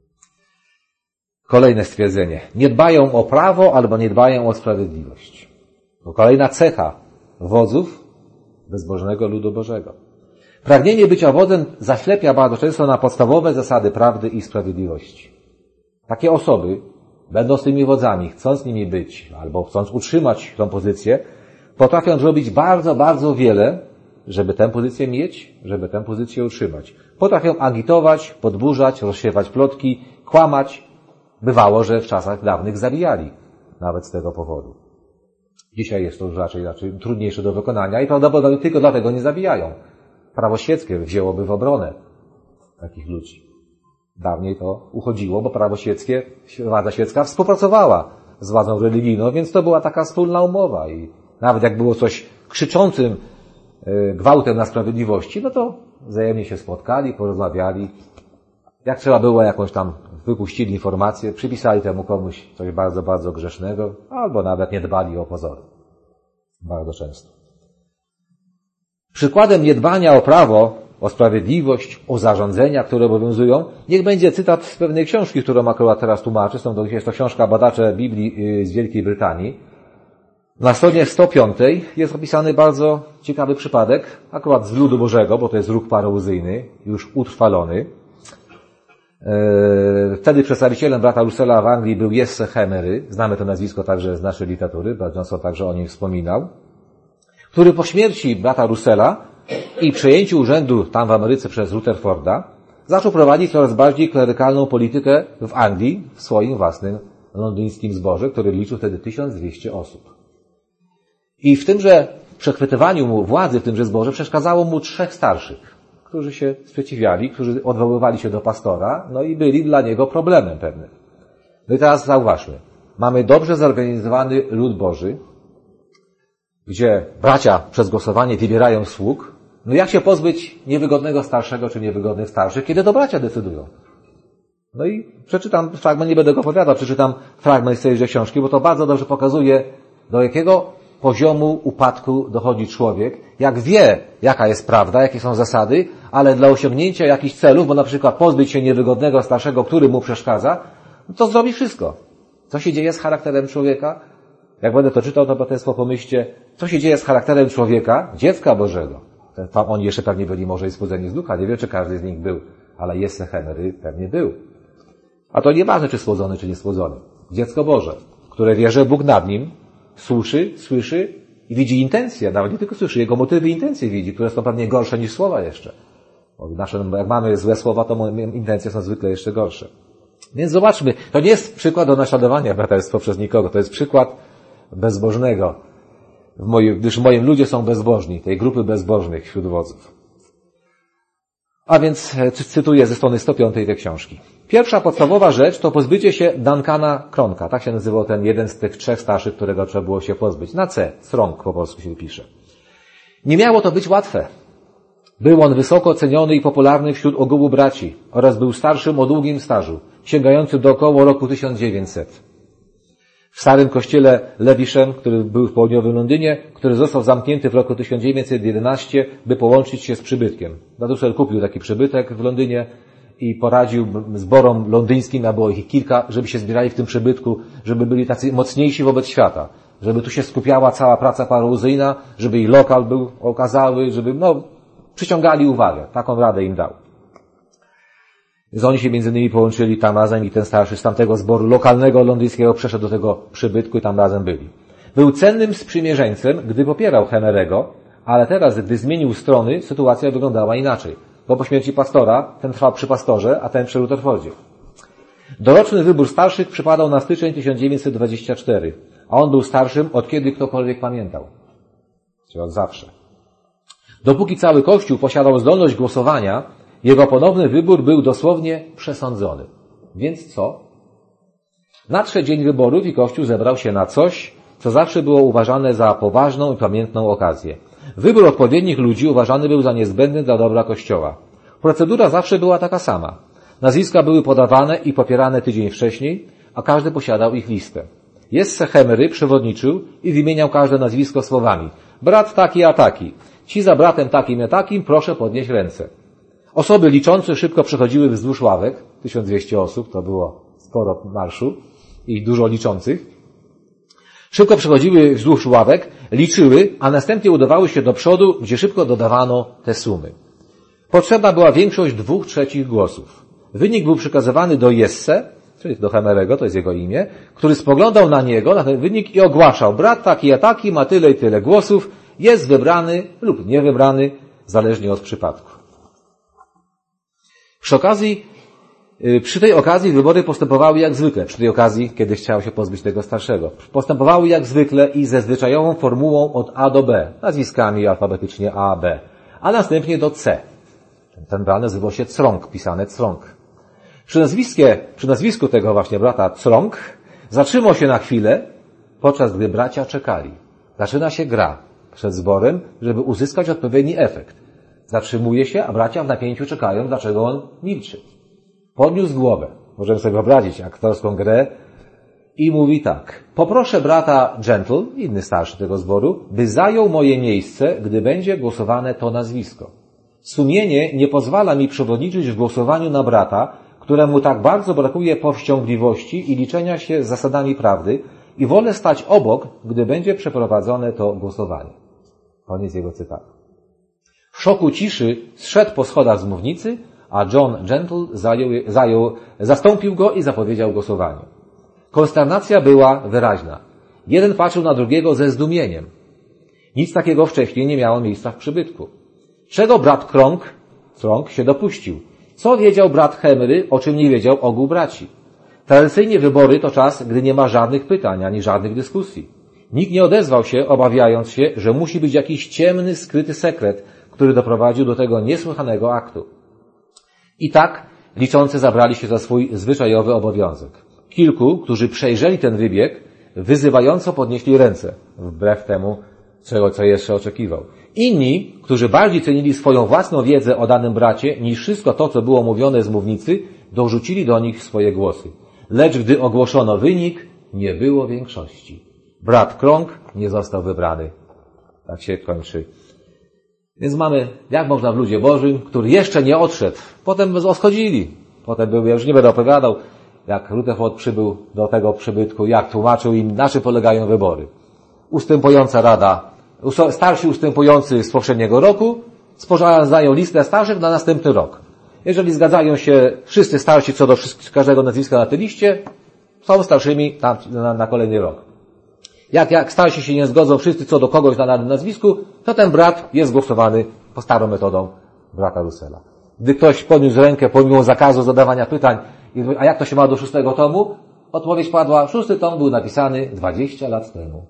Kolejne stwierdzenie. Nie dbają o prawo albo nie dbają o sprawiedliwość. To kolejna cecha wodzów bezbożnego ludu Bożego. Pragnienie bycia wodzem zaślepia bardzo często na podstawowe zasady prawdy i sprawiedliwości. Takie osoby, będąc tymi wodzami, chcąc nimi być albo chcąc utrzymać tą pozycję, potrafią zrobić bardzo, bardzo wiele, żeby tę pozycję mieć, żeby tę pozycję utrzymać. Potrafią agitować, podburzać, rozsiewać plotki, kłamać. Bywało, że w czasach dawnych zabijali nawet z tego powodu. Dzisiaj jest to już raczej, raczej trudniejsze do wykonania i prawdopodobnie tylko dlatego nie zabijają. Prawo świeckie wzięłoby w obronę takich ludzi. Dawniej to uchodziło, bo prawo świeckie, władza świecka współpracowała z władzą religijną, więc to była taka wspólna umowa i nawet jak było coś krzyczącym gwałtem na sprawiedliwości, no to wzajemnie się spotkali, porozmawiali. Jak trzeba było jakąś tam wypuścili informację, przypisali temu komuś coś bardzo, bardzo grzesznego, albo nawet nie dbali o pozory. Bardzo często. Przykładem niedbania o prawo, o sprawiedliwość, o zarządzenia, które obowiązują, niech będzie cytat z pewnej książki, którą akurat teraz tłumaczę. Jest to książka Badacze Biblii z Wielkiej Brytanii. Na stronie sto piątej jest opisany bardzo ciekawy przypadek, akurat z ludu Bożego, bo to jest ruch parouzyjny, już utrwalony. Wtedy przedstawicielem brata Russella w Anglii był Jesse Hemery, znamy to nazwisko także z naszej literatury, brat Johnson także o nim wspominał, który po śmierci brata Russella i przejęciu urzędu tam w Ameryce przez Rutherforda zaczął prowadzić coraz bardziej klerykalną politykę w Anglii, w swoim własnym londyńskim zborze, który liczył wtedy tysiąc dwieście osób. I w tymże przechwytywaniu mu władzy w tymże zborze przeszkadzało mu trzech starszych, którzy się sprzeciwiali, którzy odwoływali się do pastora, no i byli dla niego problemem pewnym. No i teraz zauważmy. Mamy dobrze zorganizowany lud Boży, gdzie bracia przez głosowanie wybierają sług. No jak się pozbyć niewygodnego starszego czy niewygodnych starszych, kiedy to bracia decydują? No i przeczytam fragment, nie będę go opowiadał, przeczytam fragment z tejże książki, bo to bardzo dobrze pokazuje, do jakiego poziomu upadku dochodzi człowiek, jak wie, jaka jest prawda, jakie są zasady, ale dla osiągnięcia jakichś celów, bo na przykład pozbyć się niewygodnego starszego, który mu przeszkadza, to zrobi wszystko. Co się dzieje z charakterem człowieka? Jak będę to czytał, to potem pomyślcie, co się dzieje z charakterem człowieka, dziecka Bożego. Tam oni jeszcze pewnie byli może i spłodzeni z ducha, nie wiem, czy każdy z nich był, ale Jesse Hemery pewnie był. A to nieważne, czy spłodzony, czy niespłodzony. Dziecko Boże, które wie, że Bóg nad nim słyszy, słyszy i widzi intencje, nawet nie tylko słyszy, jego motywy i intencje widzi, które są pewnie gorsze niż słowa jeszcze. Bo nasze, jak mamy złe słowa, to intencje są zwykle jeszcze gorsze. Więc zobaczmy, to nie jest przykład do naśladowania braterstwa przez nikogo, to jest przykład bezbożnego, w moim, gdyż moi ludzie są bezbożni, tej grupy bezbożnych wśród wodzów. A więc cytuję ze strony sto piątej tej książki. Pierwsza podstawowa rzecz to pozbycie się Duncana Cronka. Tak się nazywał ten jeden z tych trzech starszych, którego trzeba było się pozbyć. Na C, Strong po polsku się pisze. Nie miało to być łatwe. Był on wysoko ceniony i popularny wśród ogółu braci oraz był starszym o długim stażu, sięgającym do około roku tysiąc dziewięćset. W starym kościele Lewisham, który był w południowym Londynie, który został zamknięty w roku tysiąc dziewięćset jedenaście, by połączyć się z przybytkiem. Russell kupił taki przybytek w Londynie i poradził zborom londyńskim, a było ich kilka, żeby się zbierali w tym przybytku, żeby byli tacy mocniejsi wobec świata, żeby tu się skupiała cała praca parouzyjna, żeby ich lokal był okazały, żeby, no, przyciągali uwagę. Taką radę im dał. Więc oni się między innymi połączyli tam razem i ten starszy z tamtego zboru lokalnego londyńskiego przeszedł do tego przybytku i tam razem byli. Był cennym sprzymierzeńcem, gdy popierał Hemerego, ale teraz, gdy zmienił strony, sytuacja wyglądała inaczej. Bo po śmierci pastora, ten trwał przy pastorze, a ten przy Rutherfordzie. Doroczny wybór starszych przypadał na styczeń tysiąc dziewięćset dwudziesty czwarty, a on był starszym od kiedy ktokolwiek pamiętał. Czyli od zawsze. Dopóki cały Kościół posiadał zdolność głosowania, jego ponowny wybór był dosłownie przesądzony. Więc co? Nadszedł dzień wyborów i Kościół zebrał się na coś, co zawsze było uważane za poważną i pamiętną okazję. Wybór odpowiednich ludzi uważany był za niezbędny dla dobra Kościoła. Procedura zawsze była taka sama. Nazwiska były podawane i popierane tydzień wcześniej, a każdy posiadał ich listę. Jesse Hemery przewodniczył i wymieniał każde nazwisko słowami: brat taki a taki, ci za bratem takim a takim proszę podnieść ręce. Osoby liczące szybko przechodziły wzdłuż ławek, tysiąc dwieście osób, to było sporo marszu i dużo liczących. Szybko przechodziły wzdłuż ławek, liczyły, a następnie udawały się do przodu, gdzie szybko dodawano te sumy. Potrzebna była większość dwóch trzecich głosów. Wynik był przekazywany do Jesse, czyli do Hemerego, to jest jego imię, który spoglądał na niego, na ten wynik i ogłaszał: brat taki a taki ma tyle i tyle głosów jest wybrany lub niewybrany, zależnie od przypadku. Przy okazji, przy tej okazji wybory postępowały jak zwykle. Przy tej okazji, kiedy chciał się pozbyć tego starszego. Postępowały jak zwykle i ze zwyczajową formułą od A do B. Nazwiskami alfabetycznie A, B. A następnie do C. Ten brat nazywał się Crąg, pisane Crąg. Przy, nazwiskie, przy nazwisku tego właśnie brata Crąg zatrzymał się na chwilę, podczas gdy bracia czekali. Zaczyna się gra przed zborem, żeby uzyskać odpowiedni efekt. Zatrzymuje się, a bracia w napięciu czekają, dlaczego on milczy. Podniósł głowę, możemy sobie wyobrazić aktorską grę, i mówi tak: poproszę brata Gentle, inny starszy tego zboru, by zajął moje miejsce, gdy będzie głosowane to nazwisko. Sumienie nie pozwala mi przewodniczyć w głosowaniu na brata, któremu tak bardzo brakuje powściągliwości i liczenia się z zasadami prawdy, i wolę stać obok, gdy będzie przeprowadzone to głosowanie. Koniec jego cytatu. W szoku ciszy zszedł po schodach z mównicy, a John Gentle zajął, zajął, zastąpił go i zapowiedział głosowanie. Konsternacja była wyraźna. Jeden patrzył na drugiego ze zdumieniem. Nic takiego wcześniej nie miało miejsca w przybytku. Czego brat Crąg, Crąg się dopuścił? Co wiedział brat Henry, o czym nie wiedział ogół braci? Tradycyjnie wybory to czas, gdy nie ma żadnych pytań, ani żadnych dyskusji. Nikt nie odezwał się, obawiając się, że musi być jakiś ciemny, skryty sekret, który doprowadził do tego niesłychanego aktu. I tak liczący zabrali się za swój zwyczajowy obowiązek. Kilku, którzy przejrzeli ten wybieg, wyzywająco podnieśli ręce, wbrew temu, czego co jeszcze oczekiwał. Inni, którzy bardziej cenili swoją własną wiedzę o danym bracie niż wszystko to, co było mówione z mównicy, dorzucili do nich swoje głosy. Lecz gdy ogłoszono wynik, nie było większości. Brat Crąg nie został wybrany. Tak się kończy. Więc mamy, jak można w ludzie Bożym, który jeszcze nie odszedł. Potem oschodzili. Potem był, ja już nie będę opowiadał, jak Rutherford przybył do tego przybytku, jak tłumaczył im, na czym polegają wybory. Ustępująca rada, starsi ustępujący z poprzedniego roku, sporządzają listę starszych na następny rok. Jeżeli zgadzają się wszyscy starsi co do każdego nazwiska na tej liście, są starszymi na, na, na kolejny rok. Jak, jak starsi się nie zgodzą wszyscy co do kogoś na danym nazwisku, to ten brat jest głosowany po starą metodą brata Russella. Gdy ktoś podniósł rękę pomimo zakazu zadawania pytań, a jak to się ma do szóstego tomu? Odpowiedź padła: szósty tom był napisany dwadzieścia lat temu.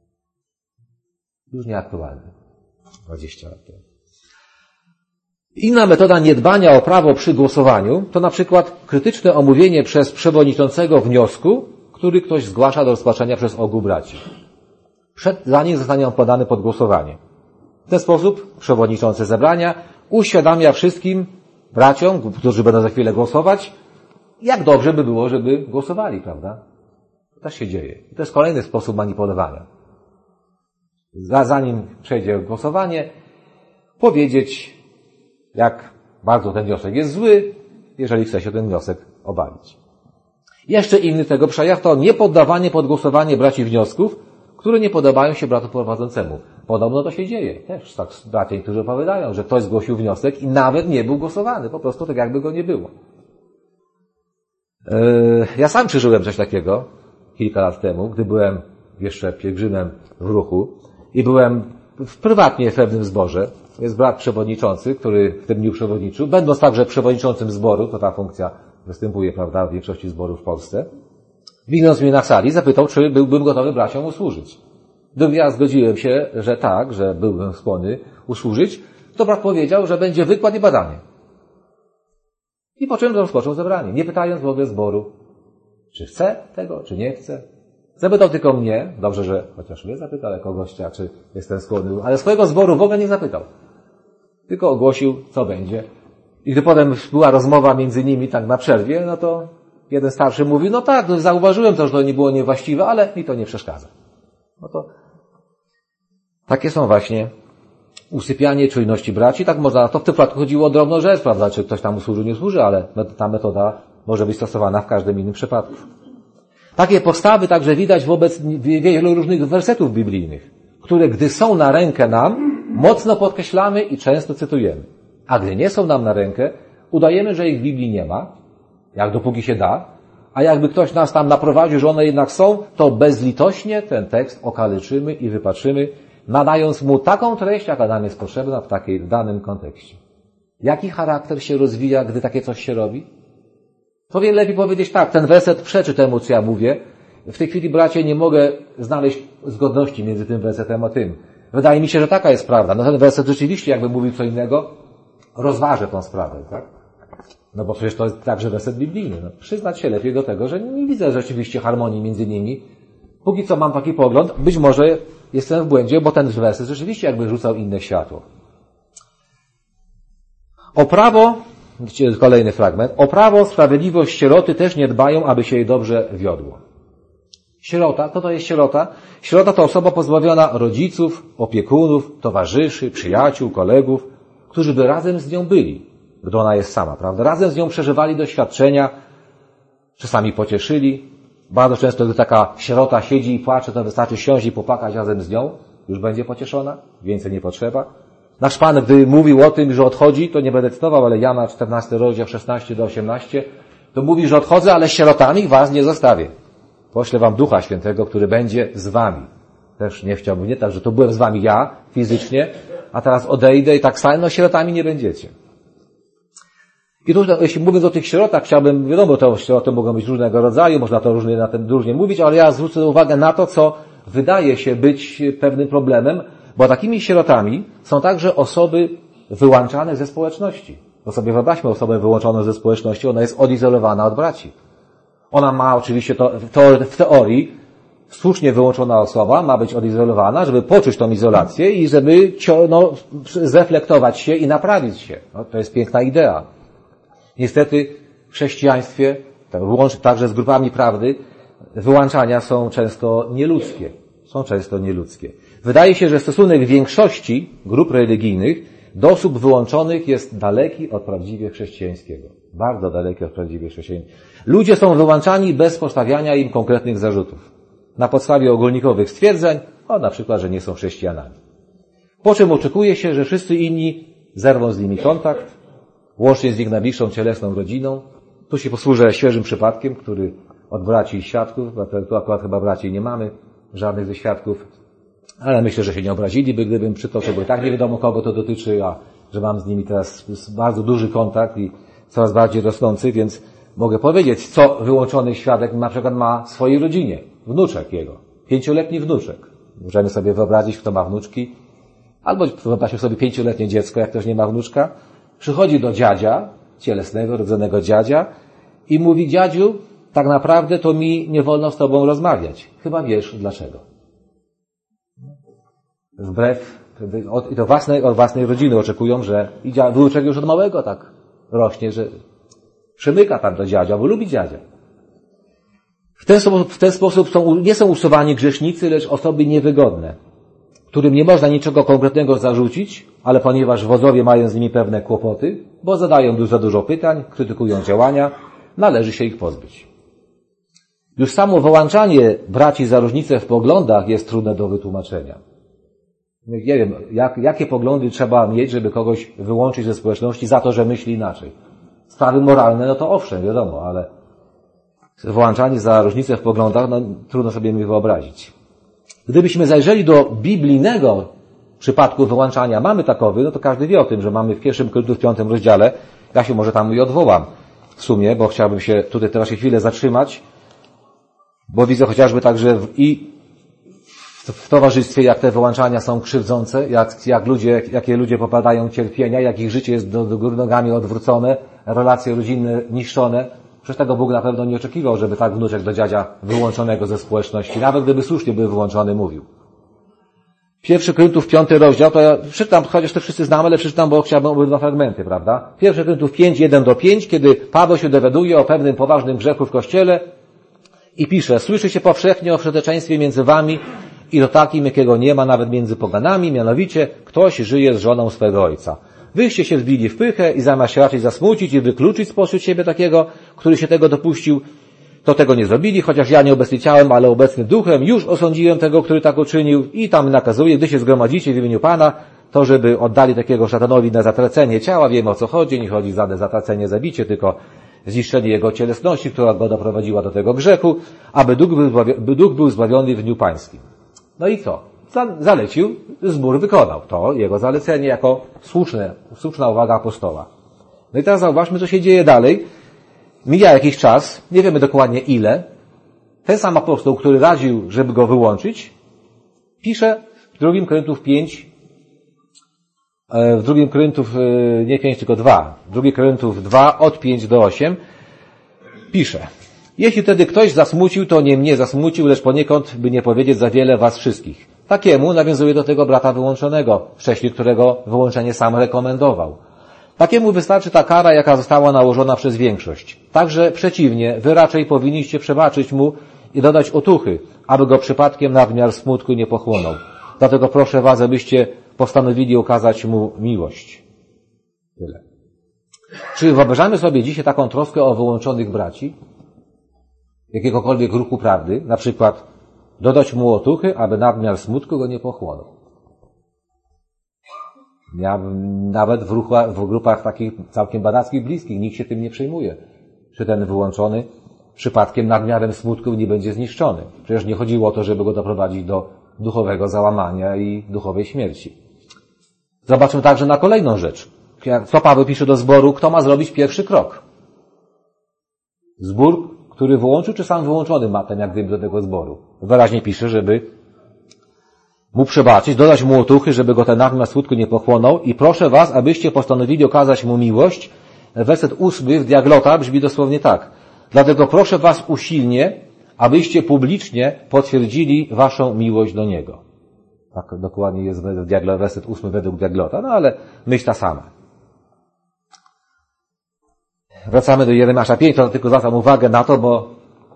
Już nieaktualny. dwadzieścia lat temu. Inna metoda niedbania o prawo przy głosowaniu to na przykład krytyczne omówienie przez przewodniczącego wniosku, który ktoś zgłasza do rozpatrzenia przez ogół braci. Przed, zanim zostanie on podany pod głosowanie. W ten sposób przewodniczący zebrania uświadamia wszystkim braciom, którzy będą za chwilę głosować, jak dobrze by było, żeby głosowali, prawda? To też się dzieje. I to jest kolejny sposób manipulowania. Zanim przejdzie głosowanie, powiedzieć, jak bardzo ten wniosek jest zły, jeżeli chce się ten wniosek obalić. Jeszcze inny tego przejaw to niepoddawanie pod głosowanie braci wniosków, które nie podobają się bratu prowadzącemu. Podobno to się dzieje. Też tak bracia niektórzy opowiadają, że ktoś zgłosił wniosek i nawet nie był głosowany. Po prostu tak jakby go nie było. Ja sam przeżyłem coś takiego kilka lat temu, gdy byłem jeszcze pielgrzymem w ruchu i byłem w prywatnie w pewnym zborze. Jest brat przewodniczący, który w tym dniu przewodniczył. Będąc także przewodniczącym zboru, to ta funkcja występuje, prawda, w większości zborów w Polsce. Widząc mnie na sali, zapytał, czy byłbym gotowy braciom usłużyć. Gdybym ja zgodziłem się, że tak, że byłbym skłonny usłużyć, to brat powiedział, że będzie wykład i badanie. I po czym rozpoczął zebranie, nie pytając w ogóle zboru, czy chce tego, czy nie chce. Zapytał tylko mnie, dobrze, że chociaż mnie zapytał jako gościa, czy jestem skłonny, ale swojego zboru w ogóle nie zapytał. Tylko ogłosił, co będzie. I gdy potem była rozmowa między nimi tak na przerwie, no to jeden starszy mówi, no tak, no zauważyłem to, że to nie było niewłaściwe, ale mi to nie przeszkadza. No to takie są właśnie usypianie czujności braci. Tak można, to w tym przypadku chodziło o drobną rzecz, prawda, czy ktoś tam usłuży, nie służy, ale ta metoda może być stosowana w każdym innym przypadku. Takie postawy także widać wobec wielu różnych wersetów biblijnych, które gdy są na rękę nam, mocno podkreślamy i często cytujemy. A gdy nie są nam na rękę, udajemy, że ich w Biblii nie ma, jak dopóki się da, a jakby ktoś nas tam naprowadził, że one jednak są, to bezlitośnie ten tekst okaleczymy i wypatrzymy, nadając mu taką treść, jaka nam jest potrzebna w takiej w danym kontekście. Jaki charakter się rozwija, gdy takie coś się robi? To wiele lepiej powiedzieć tak, ten werset przeczy temu, co ja mówię. W tej chwili, bracie, nie mogę znaleźć zgodności między tym wersetem a tym. Wydaje mi się, że taka jest prawda. No ten werset rzeczywiście, jakby mówił co innego, rozważę tą sprawę, tak? No bo przecież to jest także werset biblijny. No, przyznać się lepiej do tego, że nie widzę rzeczywiście harmonii między nimi. Póki co mam taki pogląd, być może jestem w błędzie, bo ten werset rzeczywiście jakby rzucał inne światło. O prawo, kolejny fragment, o prawo, sprawiedliwość sieroty też nie dbają, aby się jej dobrze wiodło. Sierota, kto to jest sierota? Sierota to osoba pozbawiona rodziców, opiekunów, towarzyszy, przyjaciół, kolegów, którzy by razem z nią byli, gdy ona jest sama, prawda? Razem z nią przeżywali doświadczenia, czasami pocieszyli. Bardzo często, gdy taka sierota siedzi i płacze, to wystarczy siąść i popłakać razem z nią, już będzie pocieszona, więcej nie potrzeba. Nasz Pan, gdy mówił o tym, że odchodzi, to nie będę cytował, ale Jana czternasty rozdział szesnasty do osiemnastego, to mówi, że odchodzę, ale sierotami was nie zostawię. Poślę wam Ducha Świętego, który będzie z wami. Też nie chciałbym, nie tak, że to byłem z wami ja, fizycznie, a teraz odejdę i tak samo, no sierotami nie będziecie. I tu, jeśli mówiąc o tych sierotach, chciałbym, wiadomo, to sieroty mogą być różnego rodzaju, można to różnie, na tym różnie mówić, ale ja zwrócę uwagę na to, co wydaje się być pewnym problemem, bo takimi sierotami są także osoby wyłączane ze społeczności. Bo sobie wyobraźmy osobę wyłączoną ze społeczności, ona jest odizolowana od braci. Ona ma oczywiście to, to w teorii słusznie wyłączona osoba ma być odizolowana, żeby poczuć tą izolację i żeby no, zreflektować się i naprawić się. No, to jest piękna idea. Niestety w chrześcijaństwie, także z grupami prawdy, wyłączania są często nieludzkie. Są często nieludzkie. Wydaje się, że stosunek większości grup religijnych do osób wyłączonych jest daleki od prawdziwie chrześcijańskiego. Bardzo daleki od prawdziwie chrześcijańskiego. Ludzie są wyłączani bez postawiania im konkretnych zarzutów. Na podstawie ogólnikowych stwierdzeń, o na przykład, że nie są chrześcijanami. Po czym oczekuje się, że wszyscy inni zerwą z nimi kontakt, łącznie z ich najbliższą cielesną rodziną. Tu się posłużę świeżym przypadkiem, który od braci i świadków, tu akurat chyba braci nie mamy, żadnych ze świadków, ale myślę, że się nie obraziliby, gdybym przytoczył, bo i tak nie wiadomo kogo to dotyczy, a że mam z nimi teraz bardzo duży kontakt i coraz bardziej rosnący, więc mogę powiedzieć, co wyłączony świadek na przykład ma w swojej rodzinie. Wnuczek jego. Pięcioletni wnuczek. Możemy sobie wyobrazić, kto ma wnuczki. Albo wyobraźmy sobie pięcioletnie dziecko, jak ktoś nie ma wnuczka. Przychodzi do dziadzia, cielesnego, rodzonego dziadzia i mówi: dziadziu, tak naprawdę to mi nie wolno z tobą rozmawiać. Chyba wiesz dlaczego. Wbrew, i to własnej, od własnej rodziny oczekują, że i wnuczek już od małego tak rośnie, że przymyka tam do dziadzia, bo lubi dziadzia. W ten sposób, w ten sposób są, nie są usuwani grzesznicy, lecz osoby niewygodne, którym nie można niczego konkretnego zarzucić, ale ponieważ wodzowie mają z nimi pewne kłopoty, bo zadają za dużo pytań, krytykują działania, należy się ich pozbyć. Już samo wyłączanie braci za różnicę w poglądach jest trudne do wytłumaczenia. Nie wiem, jak, jakie poglądy trzeba mieć, żeby kogoś wyłączyć ze społeczności za to, że myśli inaczej. Sprawy moralne, no to owszem, wiadomo, ale wyłączanie za różnicę w poglądach, no trudno sobie mi wyobrazić. Gdybyśmy zajrzeli do biblijnego przypadku wyłączania, mamy takowy, no to każdy wie o tym, że mamy w pierwszym Koryntiów w piątym rozdziale, ja się może tam i odwołam w sumie, bo chciałbym się tutaj teraz chwilę zatrzymać, bo widzę chociażby także w, i w towarzystwie, jak te wyłączania są krzywdzące, jak, jak ludzie, jakie ludzie popadają w cierpienia, jak ich życie jest do, do góry nogami odwrócone, relacje rodzinne niszczone. Przecież tego Bóg na pewno nie oczekiwał, żeby tak wnuczek do dziadzia wyłączonego ze społeczności, nawet gdyby słusznie był wyłączony, mówił. Pierwszy Koryntiów, piąty rozdział, to ja przeczytam, chociaż to wszyscy znamy, ale przeczytam, bo chciałbym obydwa fragmenty, prawda? Pierwszy Koryntiów pięć, jeden do pięć, kiedy Paweł się dowiaduje o pewnym poważnym grzechu w Kościele i pisze: słyszy się powszechnie o wszeteczeństwie między wami i to takim, jakiego nie ma nawet między poganami, mianowicie ktoś żyje z żoną swego ojca. Wyście się wbili w pychę i zamiast się raczej zasmucić i wykluczyć spośród siebie takiego, który się tego dopuścił, to tego nie zrobili, chociaż ja nie obecniałem, ale obecny duchem już osądziłem tego, który tak uczynił i tam nakazuje, gdy się zgromadzicie w imieniu Pana, to żeby oddali takiego szatanowi na zatracenie ciała. Wiemy, o co chodzi, nie chodzi za zatracenie, zabicie, tylko zniszczenie jego cielesności, która go doprowadziła do tego grzechu, aby duch był, duch był zbawiony w dniu pańskim. No i co? zalecił, zbór wykonał. To jego zalecenie jako słuszne, słuszna uwaga apostoła. No i teraz zauważmy, co się dzieje dalej. Mija jakiś czas, nie wiemy dokładnie ile. Ten sam apostoł, który radził, żeby go wyłączyć, pisze w drugim Koryntów pięć, w drugim Koryntów, nie pięć, tylko dwa, drugi Koryntów dwa, od pięć do osiem, pisze: jeśli wtedy ktoś zasmucił, to nie mnie zasmucił, lecz poniekąd, by nie powiedzieć za wiele was wszystkich. Takiemu nawiązuje do tego brata wyłączonego, wcześniej którego wyłączenie sam rekomendował. Takiemu wystarczy ta kara, jaka została nałożona przez większość. Także przeciwnie, wy raczej powinniście przebaczyć mu i dodać otuchy, aby go przypadkiem nadmiar smutku nie pochłonął. Dlatego proszę was, abyście postanowili okazać mu miłość. Tyle. Czy wyobrażamy sobie dzisiaj taką troskę o wyłączonych braci? Jakiegokolwiek ruchu prawdy? Na przykład dodać mu otuchy, aby nadmiar smutku go nie pochłonął. Ja, nawet w, ruchach, w grupach takich całkiem badackich, bliskich nikt się tym nie przejmuje. Czy ten wyłączony przypadkiem nadmiarem smutku nie będzie zniszczony. Przecież nie chodziło o to, żeby go doprowadzić do duchowego załamania i duchowej śmierci. Zobaczmy także na kolejną rzecz. Co Paweł pisze do zboru? Kto ma zrobić pierwszy krok? Zbór, który wyłączył, czy sam wyłączony ma ten jak gdyby do tego zboru? Wyraźnie pisze, żeby mu przebaczyć, dodać mu otuchy, żeby go ten nadmiar smutku nie pochłonął i proszę was, abyście postanowili okazać mu miłość. Werset ósmy w Diaglota brzmi dosłownie tak. Dlatego proszę was usilnie, abyście publicznie potwierdzili waszą miłość do Niego. Tak dokładnie jest werset ósmy według Diaglota, no ale myśl ta sama. Wracamy do Jeremiasza pięć, to tylko zwracam uwagę na to, bo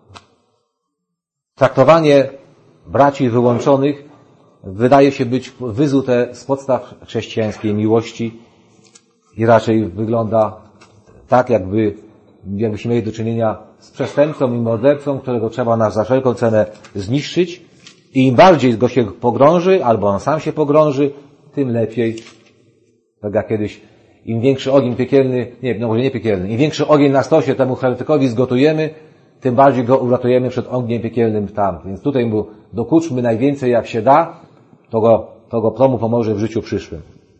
traktowanie braci wyłączonych wydaje się być wyzute z podstaw chrześcijańskiej miłości i raczej wygląda tak, jakby, jakbyśmy mieli do czynienia z przestępcą i mordercą, którego trzeba nas za wszelką cenę zniszczyć i im bardziej go się pogrąży, albo on sam się pogrąży, tym lepiej. Tak jak kiedyś, im większy ogień piekielny, nie, no może nie piekielny, im większy ogień na stosie temu heretykowi zgotujemy, tym bardziej go uratujemy przed ogniem piekielnym tam. Więc tutaj mu dokuczmy najwięcej jak się da, to go, to go to mu pomoże w życiu przyszłym.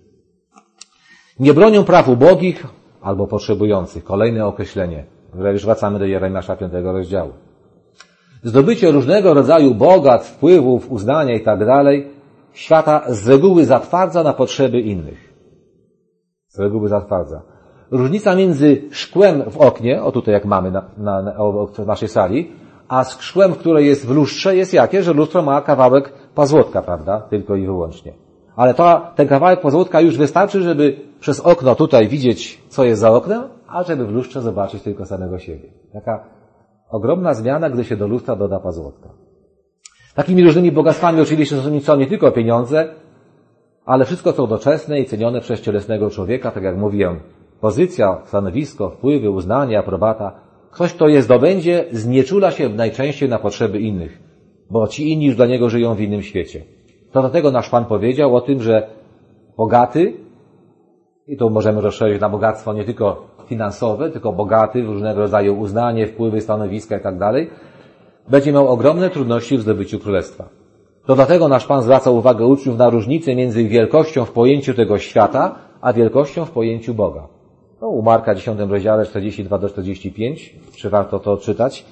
Nie bronią praw ubogich albo potrzebujących. Kolejne określenie. Już wracamy do Jeremiasza piątego rozdziału. Zdobycie różnego rodzaju bogactw, wpływów, uznania i tak dalej świata z reguły zatwardza na potrzeby innych. Z reguły zatwardza. Różnica między szkłem w oknie, o tutaj jak mamy na, na, na, w naszej sali, a z szkłem, które jest w lustrze, jest jakie? Że lustro ma kawałek pazłotka, prawda? Tylko i wyłącznie. Ale to, ten kawałek pazłotka już wystarczy, żeby przez okno tutaj widzieć, co jest za oknem, a żeby w lustrze zobaczyć tylko samego siebie. Taka ogromna zmiana, gdy się do lustra doda pazłotka. Takimi różnymi bogactwami oczywiście są nie tylko pieniądze, ale wszystko co doczesne i cenione przez cielesnego człowieka, tak jak mówiłem, pozycja, stanowisko, wpływy, uznanie, aprobata. Ktoś, kto je zdobędzie, znieczula się najczęściej na potrzeby innych, bo ci inni już dla niego żyją w innym świecie. To dlatego nasz Pan powiedział o tym, że bogaty, i to możemy rozszerzyć na bogactwo nie tylko finansowe, tylko bogaty w różnego rodzaju uznanie, wpływy, stanowiska i tak dalej, będzie miał ogromne trudności w zdobyciu królestwa. To dlatego nasz Pan zwraca uwagę uczniów na różnicę między wielkością w pojęciu tego świata, a wielkością w pojęciu Boga. No, u Marka dziesiątym rozdziale czterdzieści dwa do czterdzieści pięć. Czy warto to czytać?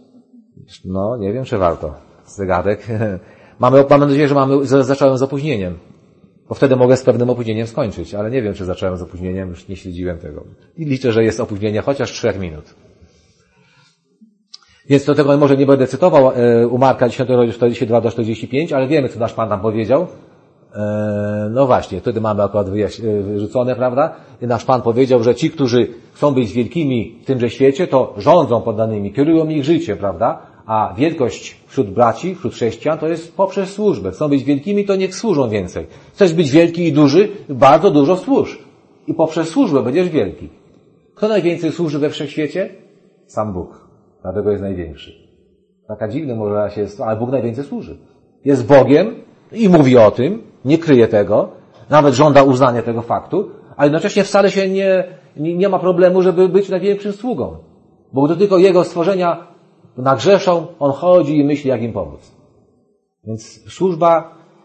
No, nie wiem, czy warto. Zegarek. Mamy, mamy nadzieję, że mamy, zacząłem z opóźnieniem. Bo wtedy mogę z pewnym opóźnieniem skończyć, ale nie wiem, czy zacząłem z opóźnieniem, już nie śledziłem tego. I liczę, że jest opóźnienie chociaż trzech minut. Więc do tego może nie będę cytował u Marka dziesiątego rozdziału czterdzieści dwa do czterdzieści pięć, ale wiemy, co nasz Pan tam powiedział. No właśnie, wtedy mamy akurat wyrzucone, prawda? I nasz Pan powiedział, że ci, którzy chcą być wielkimi w tymże świecie, to rządzą poddanymi, kierują ich życie, prawda? A wielkość wśród braci, wśród chrześcijan, to jest poprzez służbę. Chcą być wielkimi, to niech służą więcej. Chcesz być wielki i duży? Bardzo dużo służ. I poprzez służbę będziesz wielki. Kto najwięcej służy we wszechświecie? Sam Bóg. Dlatego jest największy. Taka dziwna może się jest, ale Bóg najwięcej służy. Jest Bogiem i mówi o tym, nie kryje tego, nawet żąda uznania tego faktu, a jednocześnie wcale się nie, nie, nie ma problemu, żeby być największym sługą. Bo gdy tylko Jego stworzenia nagrzeszą, On chodzi i myśli, jak im pomóc. Więc służba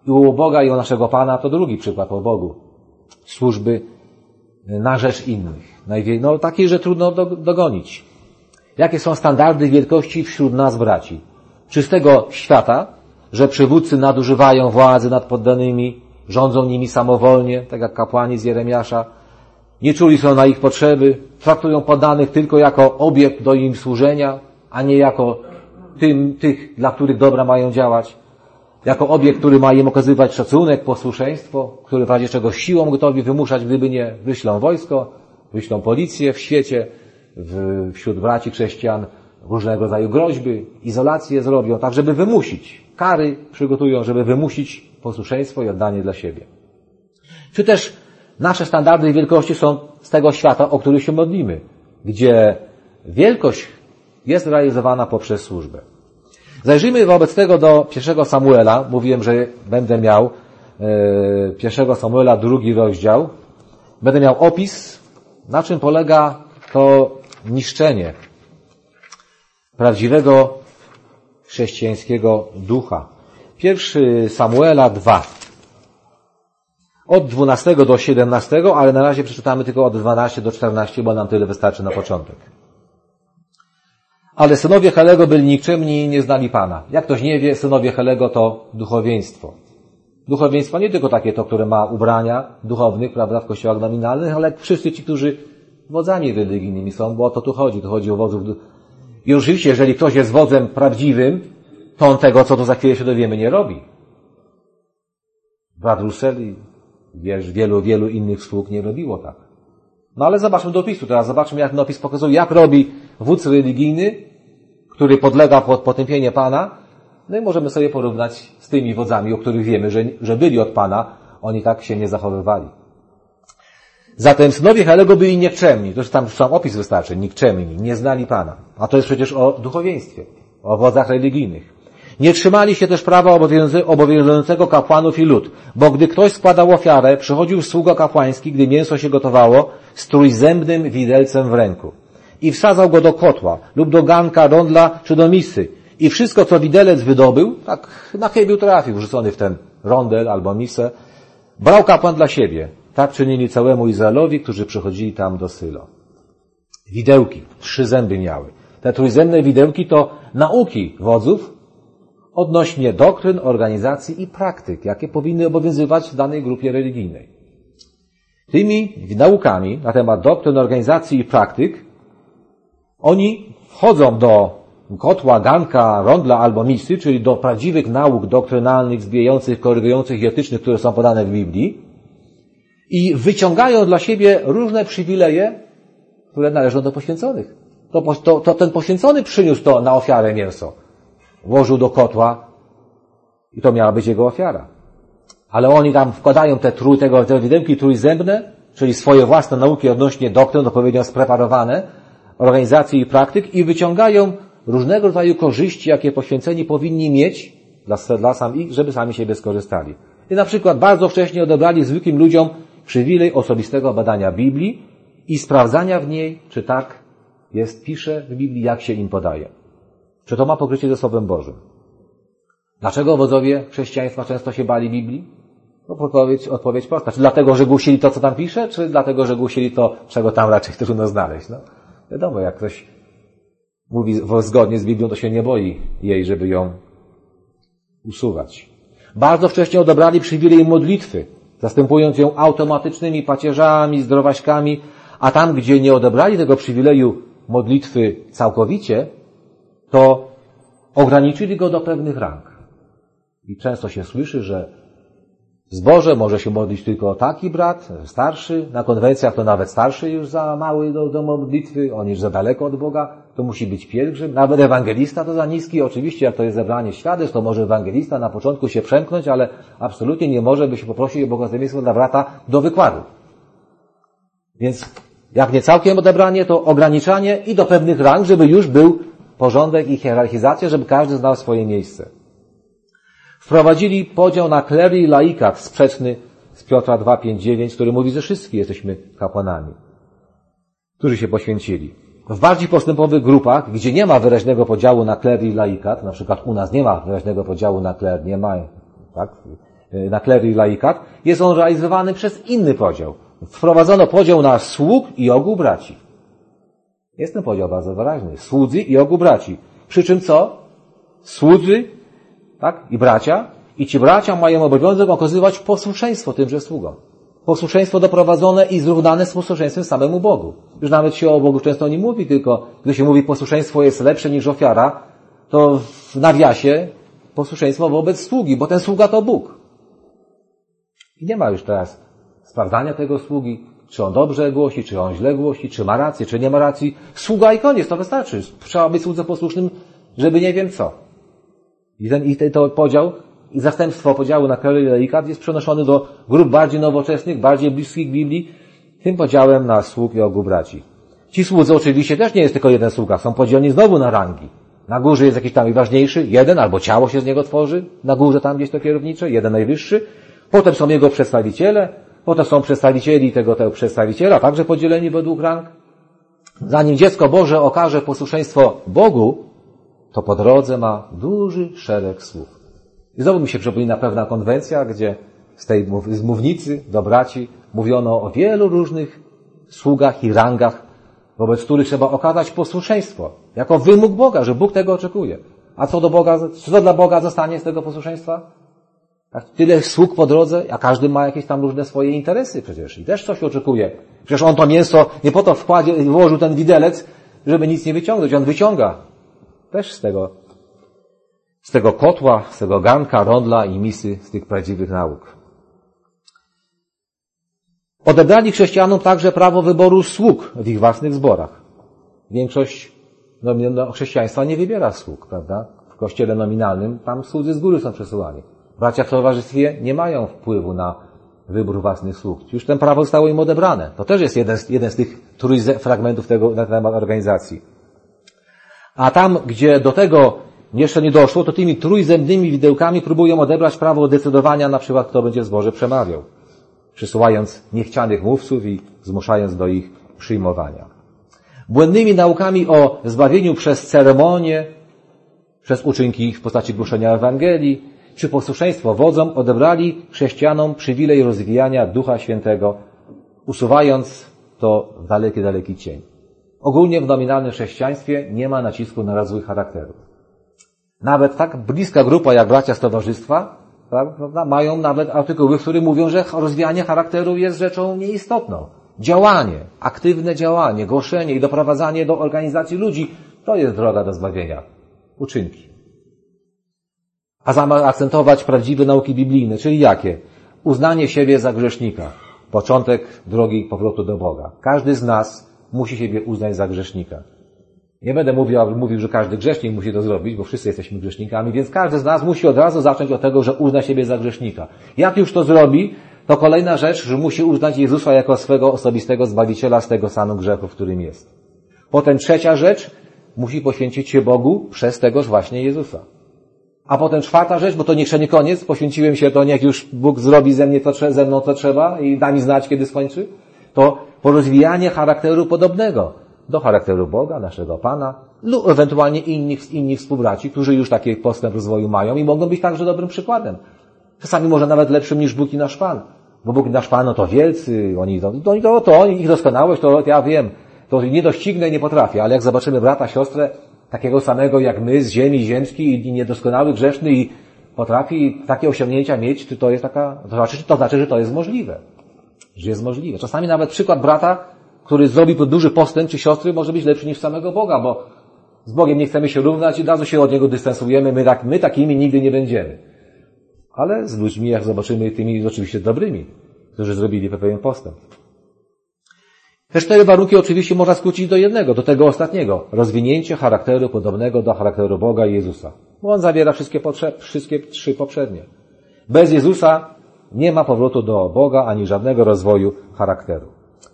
i u Boga i u naszego Pana to drugi przykład o Bogu. Służby na rzecz innych. No takiej, że trudno dogonić. Jakie są standardy wielkości wśród nas, braci? Czy z tego świata, że przywódcy nadużywają władzy nad poddanymi, rządzą nimi samowolnie, tak jak kapłani z Jeremiasza, nie czuli są na ich potrzeby, traktują poddanych tylko jako obiekt do im służenia, a nie jako tym, tych, dla których dobra mają działać, jako obiekt, który ma im okazywać szacunek, posłuszeństwo, który w razie czego siłą gotowi wymuszać, gdyby nie wyślą wojsko, wyślą policję w świecie, w, wśród braci chrześcijan różnego rodzaju groźby, izolacje zrobią, tak żeby wymusić, kary przygotują, żeby wymusić posłuszeństwo i oddanie dla siebie. Czy też nasze standardy wielkości są z tego świata, o który się modlimy, gdzie wielkość jest realizowana poprzez służbę. Zajrzyjmy wobec tego do pierwszego Samuela. Mówiłem, że będę miał e, pierwszego Samuela, drugi rozdział. Będę miał opis, na czym polega to niszczenie prawdziwego chrześcijańskiego ducha. Pierwszy Samuela dwa. Od dwunastego do siedemnastego, ale na razie przeczytamy tylko od dwunastego do czternastego, bo nam tyle wystarczy na początek. Ale synowie Helego byli nikczemni i nie znali Pana. Jak ktoś nie wie, synowie Helego to duchowieństwo. Duchowieństwo nie tylko takie to, które ma ubrania duchownych, prawda, w kościołach nominalnych, ale wszyscy ci, którzy wodzami religijnymi są, bo o to tu chodzi. Tu chodzi o wodzów. I oczywiście, jeżeli ktoś jest wodzem prawdziwym, to on tego, co tu za chwilę się dowiemy, nie robi. Brat Russell i wiesz, wielu, wielu innych sług nie robiło tak. No ale zobaczmy do opisu teraz. Zobaczmy, jak ten opis pokazuje, jak robi wódz religijny, który podlega pod potępienie Pana. No i możemy sobie porównać z tymi wodzami, o których wiemy, że, że byli od Pana. Oni tak się nie zachowywali. Zatem synowie Helego byli nikczemni. To już tam sam opis wystarczy. Nikczemni. Nie znali Pana. A to jest przecież o duchowieństwie. O wodzach religijnych. Nie trzymali się też prawa obowiązującego kapłanów i lud, bo gdy ktoś składał ofiarę, przychodził sługa kapłański, gdy mięso się gotowało, z trójzębnym widelcem w ręku i wsadzał go do kotła lub do garnka, rondla czy do misy i wszystko, co widelec wydobył, tak na chybił trafił, wrzucony w ten rondel albo misę, brał kapłan dla siebie. Tak czynili całemu Izraelowi, którzy przychodzili tam do Sylo. Widełki, trzy zęby miały. Te trójzębne widełki to nauki wodzów odnośnie doktryn, organizacji i praktyk, jakie powinny obowiązywać w danej grupie religijnej. Tymi naukami na temat doktryn, organizacji i praktyk oni wchodzą do kotła, garnka, rondla albo misy, czyli do prawdziwych nauk doktrynalnych, zbijających, korygujących i etycznych, które są podane w Biblii i wyciągają dla siebie różne przywileje, które należą do poświęconych. To, to, to ten poświęcony przyniósł to na ofiarę mięso. Włożył do kotła i to miała być jego ofiara. Ale oni tam wkładają te, trój, tego, te widełki trójzębne, czyli swoje własne nauki odnośnie doktryn, odpowiednio spreparowane, organizacji i praktyk i wyciągają różnego rodzaju korzyści, jakie poświęceni powinni mieć, dla, dla sami, żeby sami siebie skorzystali. I na przykład bardzo wcześnie odebrali zwykłym ludziom przywilej osobistego badania Biblii i sprawdzania w niej, czy tak jest, pisze w Biblii, jak się im podaje. Czy to ma pokrycie ze Słowem Bożym? Dlaczego wodzowie chrześcijaństwa często się bali Biblii? No, odpowiedź, odpowiedź prosta. Czy dlatego, że głosili to, co tam pisze, czy dlatego, że głosili to, czego tam raczej trudno znaleźć? No, wiadomo, jak ktoś mówi zgodnie z Biblią, to się nie boi jej, żeby ją usuwać. Bardzo wcześnie odebrali przywilej modlitwy, zastępując ją automatycznymi pacierzami, zdrowaśkami, a tam, gdzie nie odebrali tego przywileju modlitwy całkowicie, to ograniczyli go do pewnych rang. I często się słyszy, że w zborze może się modlić tylko taki brat, starszy, na konwencjach to nawet starszy już za mały do, do modlitwy, on już za daleko od Boga, to musi być pielgrzym, nawet ewangelista to za niski, oczywiście jak to jest zebranie świadectw, to może ewangelista na początku się przemknąć, ale absolutnie nie może by się poprosić o błogosławieństwo dla brata do wykładu. Więc jak nie całkiem odebranie, to ograniczanie i do pewnych rang, żeby już był porządek i hierarchizacja, żeby każdy znał swoje miejsce. Wprowadzili podział na klery i laikat, sprzeczny z Piotra dwa, pięć, dziewięć, który mówi, że wszyscy jesteśmy kapłanami, którzy się poświęcili. W bardziej postępowych grupach, gdzie nie ma wyraźnego podziału na klery i laikat, na przykład u nas nie ma wyraźnego podziału na kler, nie ma, tak? na klery i laikat, jest on realizowany przez inny podział. Wprowadzono podział na sług i ogół braci. Jest ten podział bardzo wyraźny. Słudzy i ogół braci. Przy czym co? Słudzy, tak? I bracia. I ci bracia mają obowiązek okazywać posłuszeństwo tymże sługom. Posłuszeństwo doprowadzone i zrównane z posłuszeństwem samemu Bogu. Już nawet się o Bogu często nie mówi, tylko gdy się mówi posłuszeństwo jest lepsze niż ofiara, to w nawiasie posłuszeństwo wobec sługi, bo ten sługa to Bóg. I nie ma już teraz sprawdzania tego sługi, czy on dobrze głosi, czy on źle głosi, czy ma rację, czy nie ma racji. Sługa i koniec, to wystarczy. Trzeba być słudze posłusznym, żeby nie wiem co. I ten, i ten to podział, i zastępstwo podziału na klery i laikat jest przenoszony do grup bardziej nowoczesnych, bardziej bliskich Biblii, tym podziałem na sług i ogół braci. Ci słudzy oczywiście też nie jest tylko jeden sługa, są podzieleni znowu na rangi. Na górze jest jakiś tam ważniejszy, jeden, albo ciało się z niego tworzy, na górze tam gdzieś to kierownicze, jeden najwyższy. Potem są jego przedstawiciele, potem są przedstawicieli tego, tego przedstawiciela, także podzieleni według rang. Zanim dziecko Boże okaże posłuszeństwo Bogu, to po drodze ma duży szereg słów. I znowu mi się przypomina pewna konwencja, gdzie z tej z mównicy do braci mówiono o wielu różnych sługach i rangach, wobec których trzeba okazać posłuszeństwo, jako wymóg Boga, że Bóg tego oczekuje. A co do Boga, co dla Boga zostanie z tego posłuszeństwa? Tak, tyle sług po drodze, a każdy ma jakieś tam różne swoje interesy przecież i też coś oczekuje. Przecież on to mięso nie po to wkładzie, włożył ten widelec, żeby nic nie wyciągnąć. On wyciąga też z tego, z tego kotła, z tego garnka, rondla i misy, z tych prawdziwych nauk. Odebrali chrześcijanom także prawo wyboru sług w ich własnych zborach. Większość no, no, chrześcijaństwa nie wybiera sług, prawda? W kościele nominalnym tam słudzy z góry są przesyłani. Bracia w towarzystwie nie mają wpływu na wybór własnych sług. Już ten prawo zostało im odebrane. To też jest jeden z, jeden z tych fragmentów tego na temat organizacji. A tam, gdzie do tego jeszcze nie doszło, to tymi trójzębnymi widełkami próbują odebrać prawo decydowania, na przykład kto będzie w zborze przemawiał, przysyłając niechcianych mówców i zmuszając do ich przyjmowania. Błędnymi naukami o zbawieniu przez ceremonię, przez uczynki w postaci głoszenia Ewangelii, czy posłuszeństwo wodzom odebrali chrześcijanom przywilej rozwijania Ducha Świętego, usuwając to w daleki, daleki cień. Ogólnie w nominalnym chrześcijaństwie nie ma nacisku na rozwój charakteru. Nawet tak bliska grupa jak bracia z towarzystwa, prawda, mają nawet artykuły, w których mówią, że rozwijanie charakteru jest rzeczą nieistotną. Działanie, aktywne działanie, głoszenie i doprowadzanie do organizacji ludzi, to jest droga do zbawienia. Uczynki. A zamiast akcentować prawdziwe nauki biblijne, czyli jakie? Uznanie siebie za grzesznika. Początek drogi powrotu do Boga. Każdy z nas musi siebie uznać za grzesznika. Nie będę mówił, mówił, że każdy grzesznik musi to zrobić, bo wszyscy jesteśmy grzesznikami, więc każdy z nas musi od razu zacząć od tego, że uzna siebie za grzesznika. Jak już to zrobi, to kolejna rzecz, że musi uznać Jezusa jako swego osobistego Zbawiciela z tego stanu grzechu, w którym jest. Potem trzecia rzecz, musi poświęcić się Bogu przez tegoż właśnie Jezusa. A potem czwarta rzecz, bo to jeszcze nie koniec, poświęciłem się, to niech już Bóg zrobi ze mnie to, ze mną to trzeba i da mi znać, kiedy skończy, to porozwijanie charakteru podobnego do charakteru Boga, naszego Pana, lub ewentualnie innych, innych współbraci, którzy już taki postęp rozwoju mają i mogą być także dobrym przykładem. Czasami może nawet lepszym niż Bóg i nasz Pan. Bo Bóg i nasz Pan, no to wielcy, oni to, to, to, to oni, ich doskonałość, to ja wiem, to nie doścignę i nie potrafię, ale jak zobaczymy brata, siostrę, takiego samego jak my, z ziemi ziemskiej i niedoskonały, grzeszny i potrafi takie osiągnięcia mieć, to, to jest taka, to znaczy, to znaczy, że to jest możliwe. Że jest możliwe. Czasami nawet przykład brata, który zrobi duży postęp, czy siostry, może być lepszy niż samego Boga, bo z Bogiem nie chcemy się równać i od razu się od Niego dystansujemy, my, tak, my takimi nigdy nie będziemy. Ale z ludźmi, jak zobaczymy, tymi oczywiście dobrymi, którzy zrobili pewien postęp. Te cztery warunki oczywiście można skrócić do jednego, do tego ostatniego. Rozwinięcie charakteru podobnego do charakteru Boga i Jezusa. Bo on zawiera wszystkie, potrze- wszystkie trzy poprzednie. Bez Jezusa nie ma powrotu do Boga, ani żadnego rozwoju charakteru.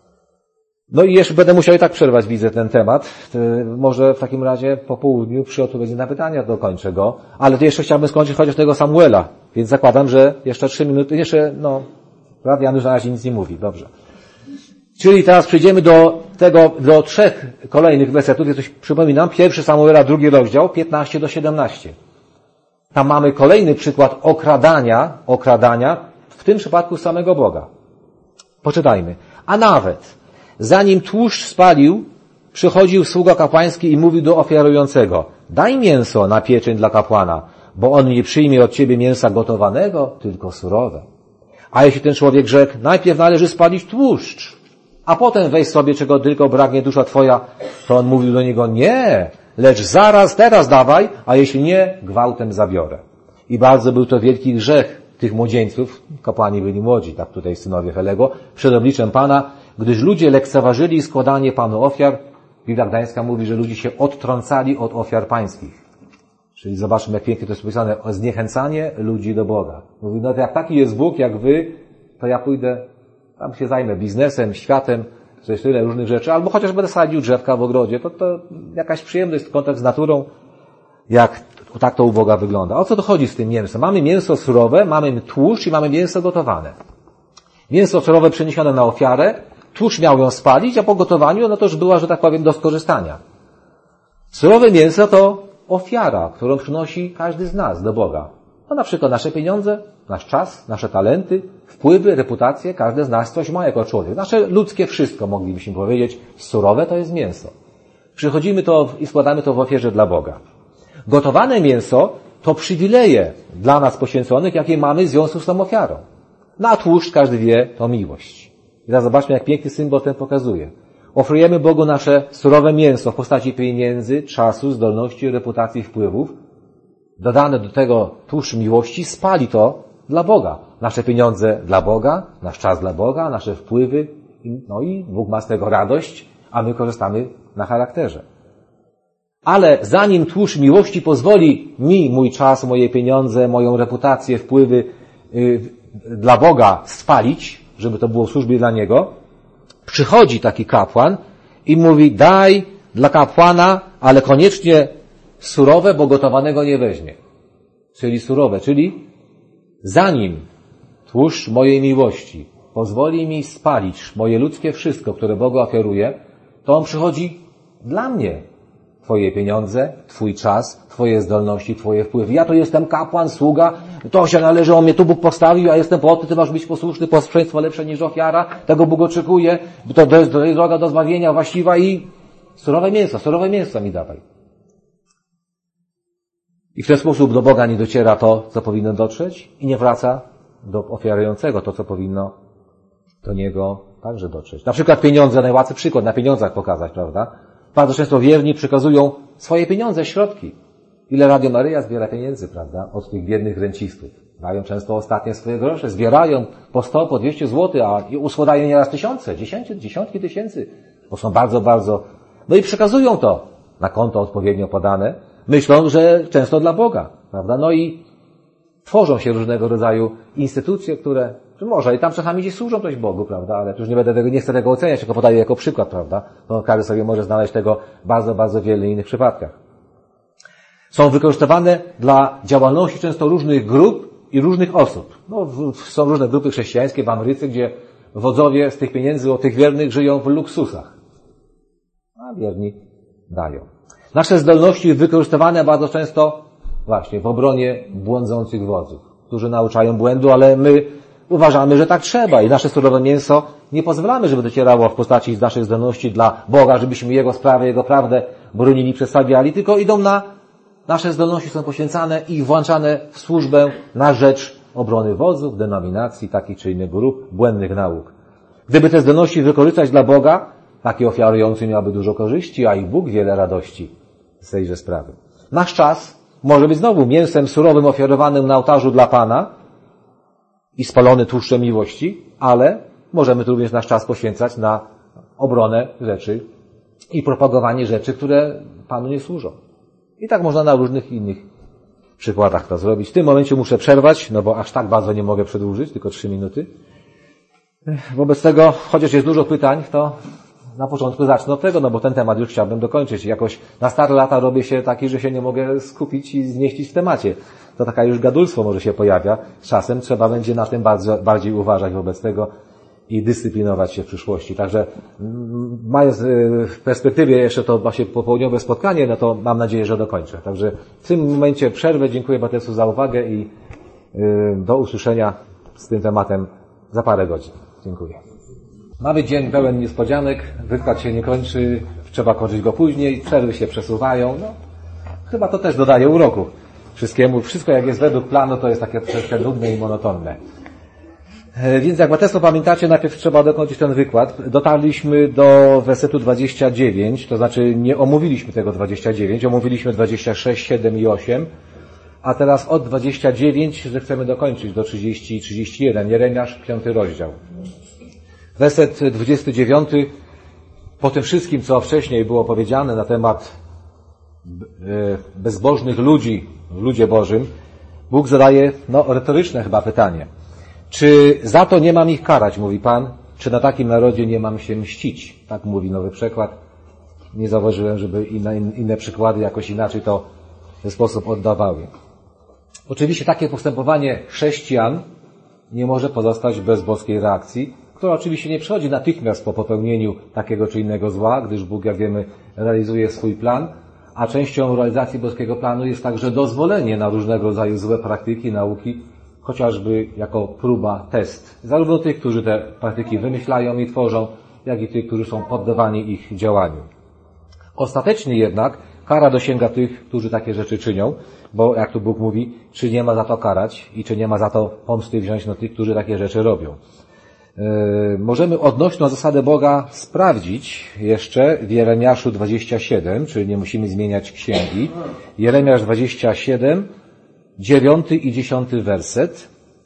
No i jeszcze będę musiał i tak przerwać, widzę, ten temat. Może w takim razie po południu przy odpowiedzi na pytania dokończę go. Ale to jeszcze chciałbym skończyć chociaż tego Samuela. Więc zakładam, że jeszcze trzy minuty, jeszcze, no, brat Janusz na razie nic nie mówi. Dobrze. Czyli teraz przejdziemy do tego, do trzech kolejnych wersetów. Ja coś przypominam. Pierwszy Samuela, drugi rozdział, piętnaście do siedemnastu. Tam mamy kolejny przykład okradania, okradania, w tym przypadku samego Boga. Poczytajmy. A nawet, zanim tłuszcz spalił, przychodził sługa kapłański i mówił do ofiarującego: daj mięso na pieczeń dla kapłana, bo on nie przyjmie od ciebie mięsa gotowanego, tylko surowe. A jeśli ten człowiek rzekł: najpierw należy spalić tłuszcz, a potem weź sobie, czego tylko pragnie dusza twoja, to on mówił do niego: nie, lecz zaraz, teraz dawaj, a jeśli nie, gwałtem zabiorę. I bardzo był to wielki grzech tych młodzieńców, kapłani byli młodzi, tak tutaj synowie Helego, przed obliczem Pana, gdyż ludzie lekceważyli składanie Panu ofiar. Biblia Gdańska mówi, że ludzie się odtrącali od ofiar pańskich. Czyli zobaczmy, jak pięknie to jest opisane, o zniechęcanie ludzi do Boga. Mówi, no to jak taki jest Bóg, jak wy, to ja pójdę, tam się zajmę biznesem, światem, coś tyle różnych rzeczy, albo chociaż będę sadził drzewka w ogrodzie, to, to jakaś przyjemność, kontakt z naturą, jak tak to u Boga wygląda. O co to chodzi z tym mięsem? Mamy mięso surowe, mamy tłuszcz i mamy mięso gotowane. Mięso surowe przeniesione na ofiarę, tłuszcz miał ją spalić, a po gotowaniu, no to już była, że tak powiem, do skorzystania. Surowe mięso to ofiara, którą przynosi każdy z nas do Boga. To na przykład nasze pieniądze, nasz czas, nasze talenty, wpływy, reputacje, każdy z nas coś ma jako człowiek. Nasze ludzkie wszystko, moglibyśmy powiedzieć, surowe to jest mięso. Przychodzimy to i składamy to w ofierze dla Boga. Gotowane mięso to przywileje dla nas poświęconych, jakie mamy w związku z tą ofiarą. No a tłuszcz, każdy wie, to miłość. I teraz zobaczmy, jak piękny symbol ten pokazuje. Oferujemy Bogu nasze surowe mięso w postaci pieniędzy, czasu, zdolności, reputacji, wpływów. Dodane do tego tłuszcz miłości spali to dla Boga. Nasze pieniądze dla Boga, nasz czas dla Boga, nasze wpływy, no i Bóg ma z tego radość, a my korzystamy na charakterze. Ale zanim tłuszcz miłości pozwoli mi mój czas, moje pieniądze, moją reputację, wpływy yy, dla Boga spalić, żeby to było w służbie dla Niego, przychodzi taki kapłan i mówi: daj dla kapłana, ale koniecznie surowe, bo gotowanego nie weźmie. Czyli surowe, czyli zanim tłuszcz mojej miłości pozwoli mi spalić moje ludzkie wszystko, które Bogu ofiaruję, to on przychodzi dla mnie. Twoje pieniądze, Twój czas, Twoje zdolności, Twoje wpływy. Ja to jestem kapłan, sługa, to się należy, on mnie tu Bóg postawił, a jestem po to, Ty masz być posłuszny, posłuszeństwo lepsze niż ofiara, tego Bóg oczekuje, to, to jest droga do zbawienia właściwa i surowe mięso, surowe mięso mi dawaj. I w ten sposób do Boga nie dociera to, co powinno dotrzeć i nie wraca do ofiarującego to, co powinno do Niego także dotrzeć. Na przykład pieniądze, najłatwiejszy przykład, na pieniądzach pokazać, prawda? Bardzo często wierni przekazują swoje pieniądze, środki. Ile Radio Maryja zbiera pieniędzy, prawda? Od tych biednych rencistów. Dają często ostatnie swoje grosze, zbierają po sto, po dwieście złotych, a uskładają nieraz tysiące, dziesięci, dziesiątki tysięcy. Bo są bardzo, bardzo... No i przekazują to na konto odpowiednio podane. Myślą, że często dla Boga, prawda? No i tworzą się różnego rodzaju instytucje, które, czy może i tam czasami gdzieś służą coś Bogu, prawda? Ale już nie będę tego, nie chcę tego oceniać, tylko podaję jako przykład, prawda? To każdy sobie może znaleźć tego bardzo, bardzo wiele innych przypadkach. Są wykorzystywane dla działalności często różnych grup i różnych osób. No, w, są różne grupy chrześcijańskie w Ameryce, gdzie wodzowie z tych pieniędzy od tych wiernych żyją w luksusach. A wierni dają. Nasze zdolności wykorzystywane bardzo często właśnie w obronie błądzących wodzów, którzy nauczają błędu, ale my uważamy, że tak trzeba i nasze surowe mięso nie pozwalamy, żeby docierało w postaci z naszych zdolności dla Boga, żebyśmy Jego sprawę, Jego prawdę bronili, przedstawiali, tylko idą na nasze zdolności są poświęcane i włączane w służbę na rzecz obrony wodzów, denominacji, takich czy innych grup, błędnych nauk. Gdyby te zdolności wykorzystać dla Boga, taki ofiarujący miałby dużo korzyści, a i Bóg wiele radości z tejże sprawy. Nasz czas może być znowu mięsem surowym ofiarowanym na ołtarzu dla Pana i spalony tłuszczem miłości, ale możemy tu również nasz czas poświęcać na obronę rzeczy i propagowanie rzeczy, które Panu nie służą. I tak można na różnych innych przykładach to zrobić. W tym momencie muszę przerwać, no bo aż tak bardzo nie mogę przedłużyć, tylko trzy minuty. Wobec tego, chociaż jest dużo pytań, to na początku zacznę od tego, no bo ten temat już chciałbym dokończyć. Jakoś na stare lata robię się taki, że się nie mogę skupić i zmieścić w temacie. To taka już gadulstwo może się pojawia. Z czasem trzeba będzie na tym bardzo, bardziej uważać wobec tego. i dyscyplinować się w przyszłości. Także mając w perspektywie jeszcze to właśnie popołudniowe spotkanie, no to mam nadzieję, że dokończę. Także w tym momencie przerwę. Dziękuję Braterstwu za uwagę i do usłyszenia z tym tematem za parę godzin. Dziękuję. Mamy dzień pełen niespodzianek, wykład się nie kończy, trzeba kończyć go później, przerwy się przesuwają. No, chyba to też dodaje uroku wszystkiemu. Wszystko jak jest według planu, to jest takie troszeczkę nudne i monotonne. Więc jak Braterstwo pamiętacie, najpierw trzeba dokończyć ten wykład. Dotarliśmy do wersetu dwudziestego dziewiątego, to znaczy nie omówiliśmy tego dwudziestego dziewiątego, omówiliśmy dwadzieścia sześć, siedem i osiem, a teraz od dwudziestego dziewiątego, że chcemy dokończyć do trzydziestego i trzydziestego pierwszego. Jeremiasz, piąty rozdział. Werset dwudziesty dziewiąty. Po tym wszystkim, co wcześniej było powiedziane na temat bezbożnych ludzi w ludzie Bożym, Bóg zadaje, no, retoryczne chyba pytanie. Czy za to nie mam ich karać, mówi Pan? Czy na takim narodzie nie mam się mścić? Tak mówi nowy przekład. Nie zauważyłem, żeby inne, inne przykłady jakoś inaczej to w ten sposób oddawały. Oczywiście takie postępowanie chrześcijan nie może pozostać bez boskiej reakcji, która oczywiście nie przychodzi natychmiast po popełnieniu takiego czy innego zła, gdyż Bóg, jak wiemy, realizuje swój plan, a częścią realizacji boskiego planu jest także dozwolenie na różnego rodzaju złe praktyki, nauki, chociażby jako próba, test. Zarówno tych, którzy te praktyki wymyślają i tworzą, jak i tych, którzy są poddawani ich działaniu. Ostatecznie jednak kara dosięga tych, którzy takie rzeczy czynią, bo jak tu Bóg mówi, czy nie ma za to karać i czy nie ma za to pomsty wziąć na tych, którzy takie rzeczy robią. Yy, możemy odnośną zasadę Boga sprawdzić jeszcze w Jeremiaszu dwudziestym siódmym, czyli nie musimy zmieniać księgi. Jeremiasz dwudziesty siódmy, dziewiąty i dziesiąty werset.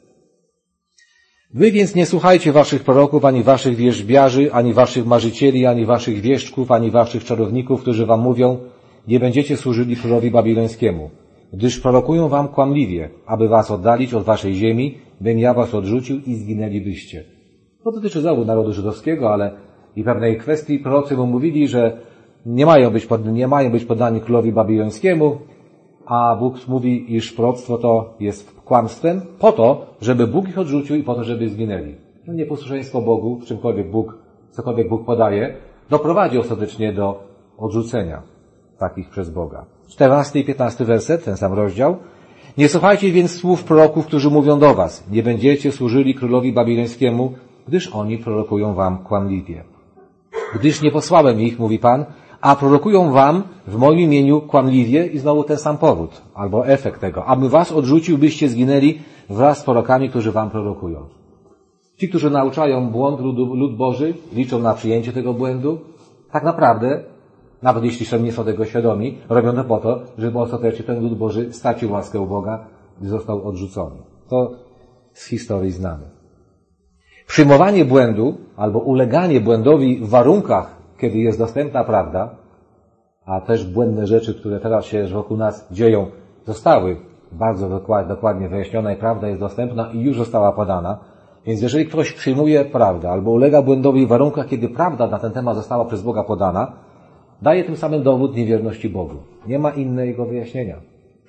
Wy więc nie słuchajcie waszych proroków, ani waszych wierzbiarzy, ani waszych marzycieli, ani waszych wieszczków, ani waszych czarowników, którzy wam mówią, nie będziecie służyli królowi babilońskiemu, gdyż prorokują wam kłamliwie, aby was oddalić od waszej ziemi, bym ja was odrzucił i zginęlibyście. To dotyczy znowu narodu żydowskiego, ale i pewnej kwestii prorocy mu mówili, że nie mają być, pod, nie mają być poddani królowi babilońskiemu, a Bóg mówi, iż proroctwo to jest kłamstwem po to, żeby Bóg ich odrzucił i po to, żeby zginęli. No nieposłuszeństwo Bogu, w czymkolwiek Bóg, cokolwiek Bóg podaje, doprowadzi ostatecznie do odrzucenia takich przez Boga. czternasty i piętnasty werset, ten sam rozdział. Nie słuchajcie więc słów proroków, którzy mówią do was, nie będziecie służyli królowi babilońskiemu, gdyż oni prorokują wam kłamliwie. Gdyż nie posłałem ich, mówi Pan, a prorokują wam w moim imieniu kłamliwie i znowu ten sam powód, albo efekt tego, aby was odrzucił, byście zginęli wraz z prorokami, którzy wam prorokują. Ci, którzy nauczają błąd ludu, lud Boży, liczą na przyjęcie tego błędu, tak naprawdę, nawet jeśli nie są tego świadomi, robią to po to, żeby ostatecznie ten lud Boży stracił łaskę u Boga i został odrzucony. To z historii znamy. Przyjmowanie błędu albo uleganie błędowi w warunkach, kiedy jest dostępna prawda, a też błędne rzeczy, które teraz się wokół nas dzieją, zostały bardzo dokładnie wyjaśnione i prawda jest dostępna i już została podana. Więc jeżeli ktoś przyjmuje prawdę albo ulega błędowi w warunkach, kiedy prawda na ten temat została przez Boga podana, daje tym samym dowód niewierności Bogu. Nie ma innego wyjaśnienia.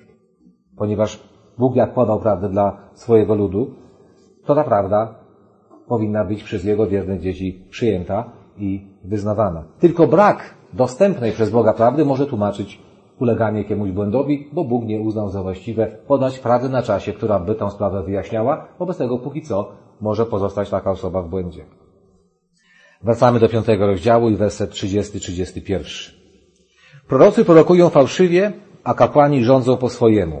Ponieważ Bóg jak podał prawdę dla swojego ludu, to ta prawda powinna być przez Jego wierne dzieci przyjęta i wyznawana. Tylko brak dostępnej przez Boga prawdy może tłumaczyć uleganie jakiemuś błędowi, bo Bóg nie uznał za właściwe podać prawdę na czasie, która by tę sprawę wyjaśniała. Wobec tego póki co może pozostać taka osoba w błędzie. Wracamy do piątego rozdziału i werset trzydziesty trzydziesty pierwszy. Prorocy prorokują fałszywie, a kapłani rządzą po swojemu.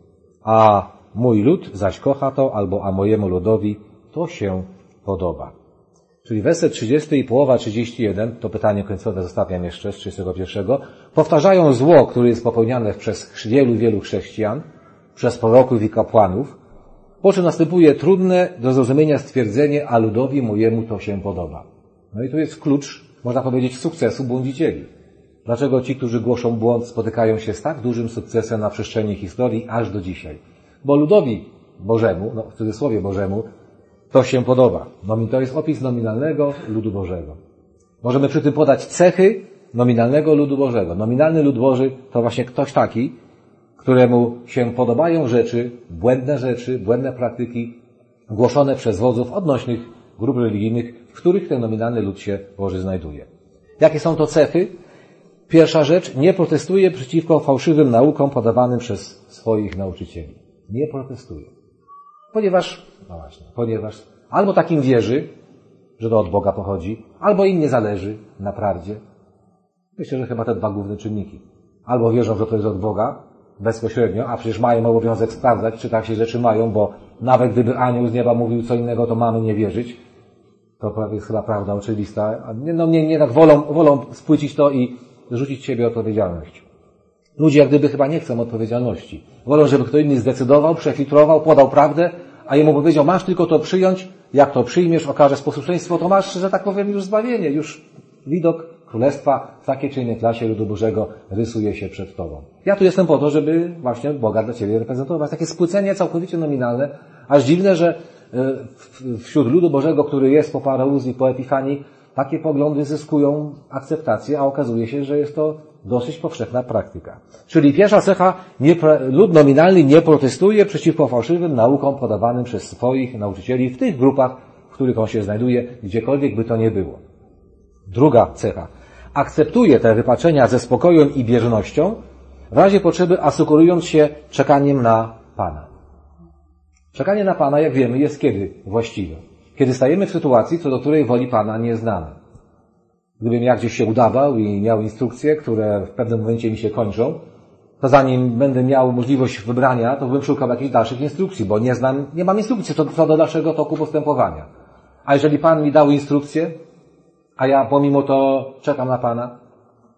A mój lud zaś kocha to, albo a mojemu ludowi to się podoba. Czyli werset trzydziesty i połowa trzydziesty jeden, to pytanie końcowe zostawiam jeszcze z trzydziestego pierwszego, powtarzają zło, które jest popełniane przez wielu, wielu chrześcijan, przez proroków i kapłanów, po czym następuje trudne do zrozumienia stwierdzenie, a ludowi mojemu to się podoba. No i tu jest klucz, można powiedzieć, sukcesu błądzicieli. Dlaczego ci, którzy głoszą błąd, spotykają się z tak dużym sukcesem na przestrzeni historii aż do dzisiaj? Bo ludowi Bożemu, no w cudzysłowie Bożemu, to się podoba. To jest opis nominalnego ludu Bożego. Możemy przy tym podać cechy nominalnego ludu Bożego. Nominalny lud Boży to właśnie ktoś taki, któremu się podobają rzeczy, błędne rzeczy, błędne praktyki głoszone przez wodzów odnośnych grup religijnych, w których ten nominalny lud się Boży znajduje. Jakie są to cechy? Pierwsza rzecz, nie protestuje przeciwko fałszywym naukom podawanym przez swoich nauczycieli. Nie protestuje. Ponieważ, no właśnie, ponieważ albo takim wierzy, że to od Boga pochodzi, albo im nie zależy na prawdzie. Myślę, że chyba te dwa główne czynniki. Albo wierzą, że to jest od Boga, bezpośrednio, a przecież mają obowiązek sprawdzać, czy tak się rzeczy mają, bo nawet gdyby anioł z nieba mówił co innego, to mamy nie wierzyć. To jest chyba prawda oczywista. No nie, nie tak wolą, wolą spłycić to i rzucić z siebie odpowiedzialność. Ludzie jak gdyby chyba nie chcą odpowiedzialności. Wolą, żeby kto inny zdecydował, przefiltrował, podał prawdę, a jemu powiedział, masz tylko to przyjąć, jak to przyjmiesz, okażesz posłuszeństwo, to masz, że tak powiem, już zbawienie, już widok Królestwa w takiej czy innej klasie ludu Bożego rysuje się przed Tobą. Ja tu jestem po to, żeby właśnie Boga dla Ciebie reprezentować. Takie spłycenie całkowicie nominalne, aż dziwne, że wśród ludu Bożego, który jest po parauzji, po epifanii, takie poglądy zyskują akceptację, a okazuje się, że jest to dosyć powszechna praktyka. Czyli pierwsza cecha, nie, lud nominalny nie protestuje przeciwko fałszywym naukom podawanym przez swoich nauczycieli w tych grupach, w których on się znajduje, gdziekolwiek by to nie było. Druga cecha, akceptuje te wypaczenia ze spokojem i biernością, w razie potrzeby asykurując się czekaniem na Pana. Czekanie na Pana, jak wiemy, jest kiedy właściwe? Kiedy stajemy w sytuacji, co do której woli Pana nie znamy. Gdybym ja gdzieś się udawał i miał instrukcje, które w pewnym momencie mi się kończą, to zanim będę miał możliwość wybrania, to bym szukał jakichś dalszych instrukcji, bo nie znam, nie mam instrukcji co, co do dalszego toku postępowania. A jeżeli Pan mi dał instrukcję, a ja pomimo to czekam na Pana,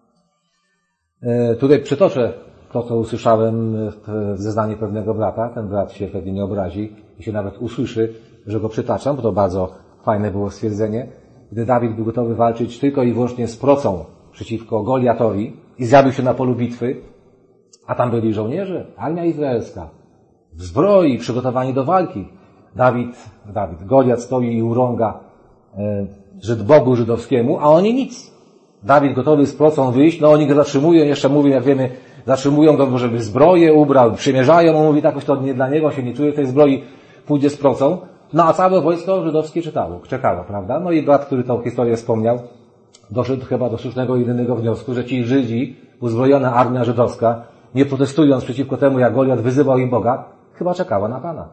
tutaj przytoczę to, co usłyszałem w zeznaniu pewnego brata. Ten brat się pewnie nie obrazi i się nawet usłyszy, że go przytaczam, bo to bardzo fajne było stwierdzenie. Gdy Dawid był gotowy walczyć tylko i wyłącznie z procą przeciwko Goliatowi i zjawił się na polu bitwy, a tam byli żołnierze, armia izraelska, w zbroi, przygotowani do walki. Dawid, Dawid, Goliat stoi i urąga e, Żyd Bogu żydowskiemu, a oni nic. Dawid gotowy z procą wyjść, no oni go zatrzymują, jeszcze mówią, jak wiemy, zatrzymują go, żeby zbroję ubrał, przymierzają, on mówi, takoś to nie dla niego, się nie czuje w tej zbroi, pójdzie z procą. No a całe wojsko żydowskie czytało, czekało, prawda? No i brat, który tą historię wspomniał, doszedł chyba do słusznego jedynego wniosku, że ci Żydzi, uzbrojona armia żydowska, nie protestując przeciwko temu, jak Goliat wyzywał im Boga, chyba czekała na Pana.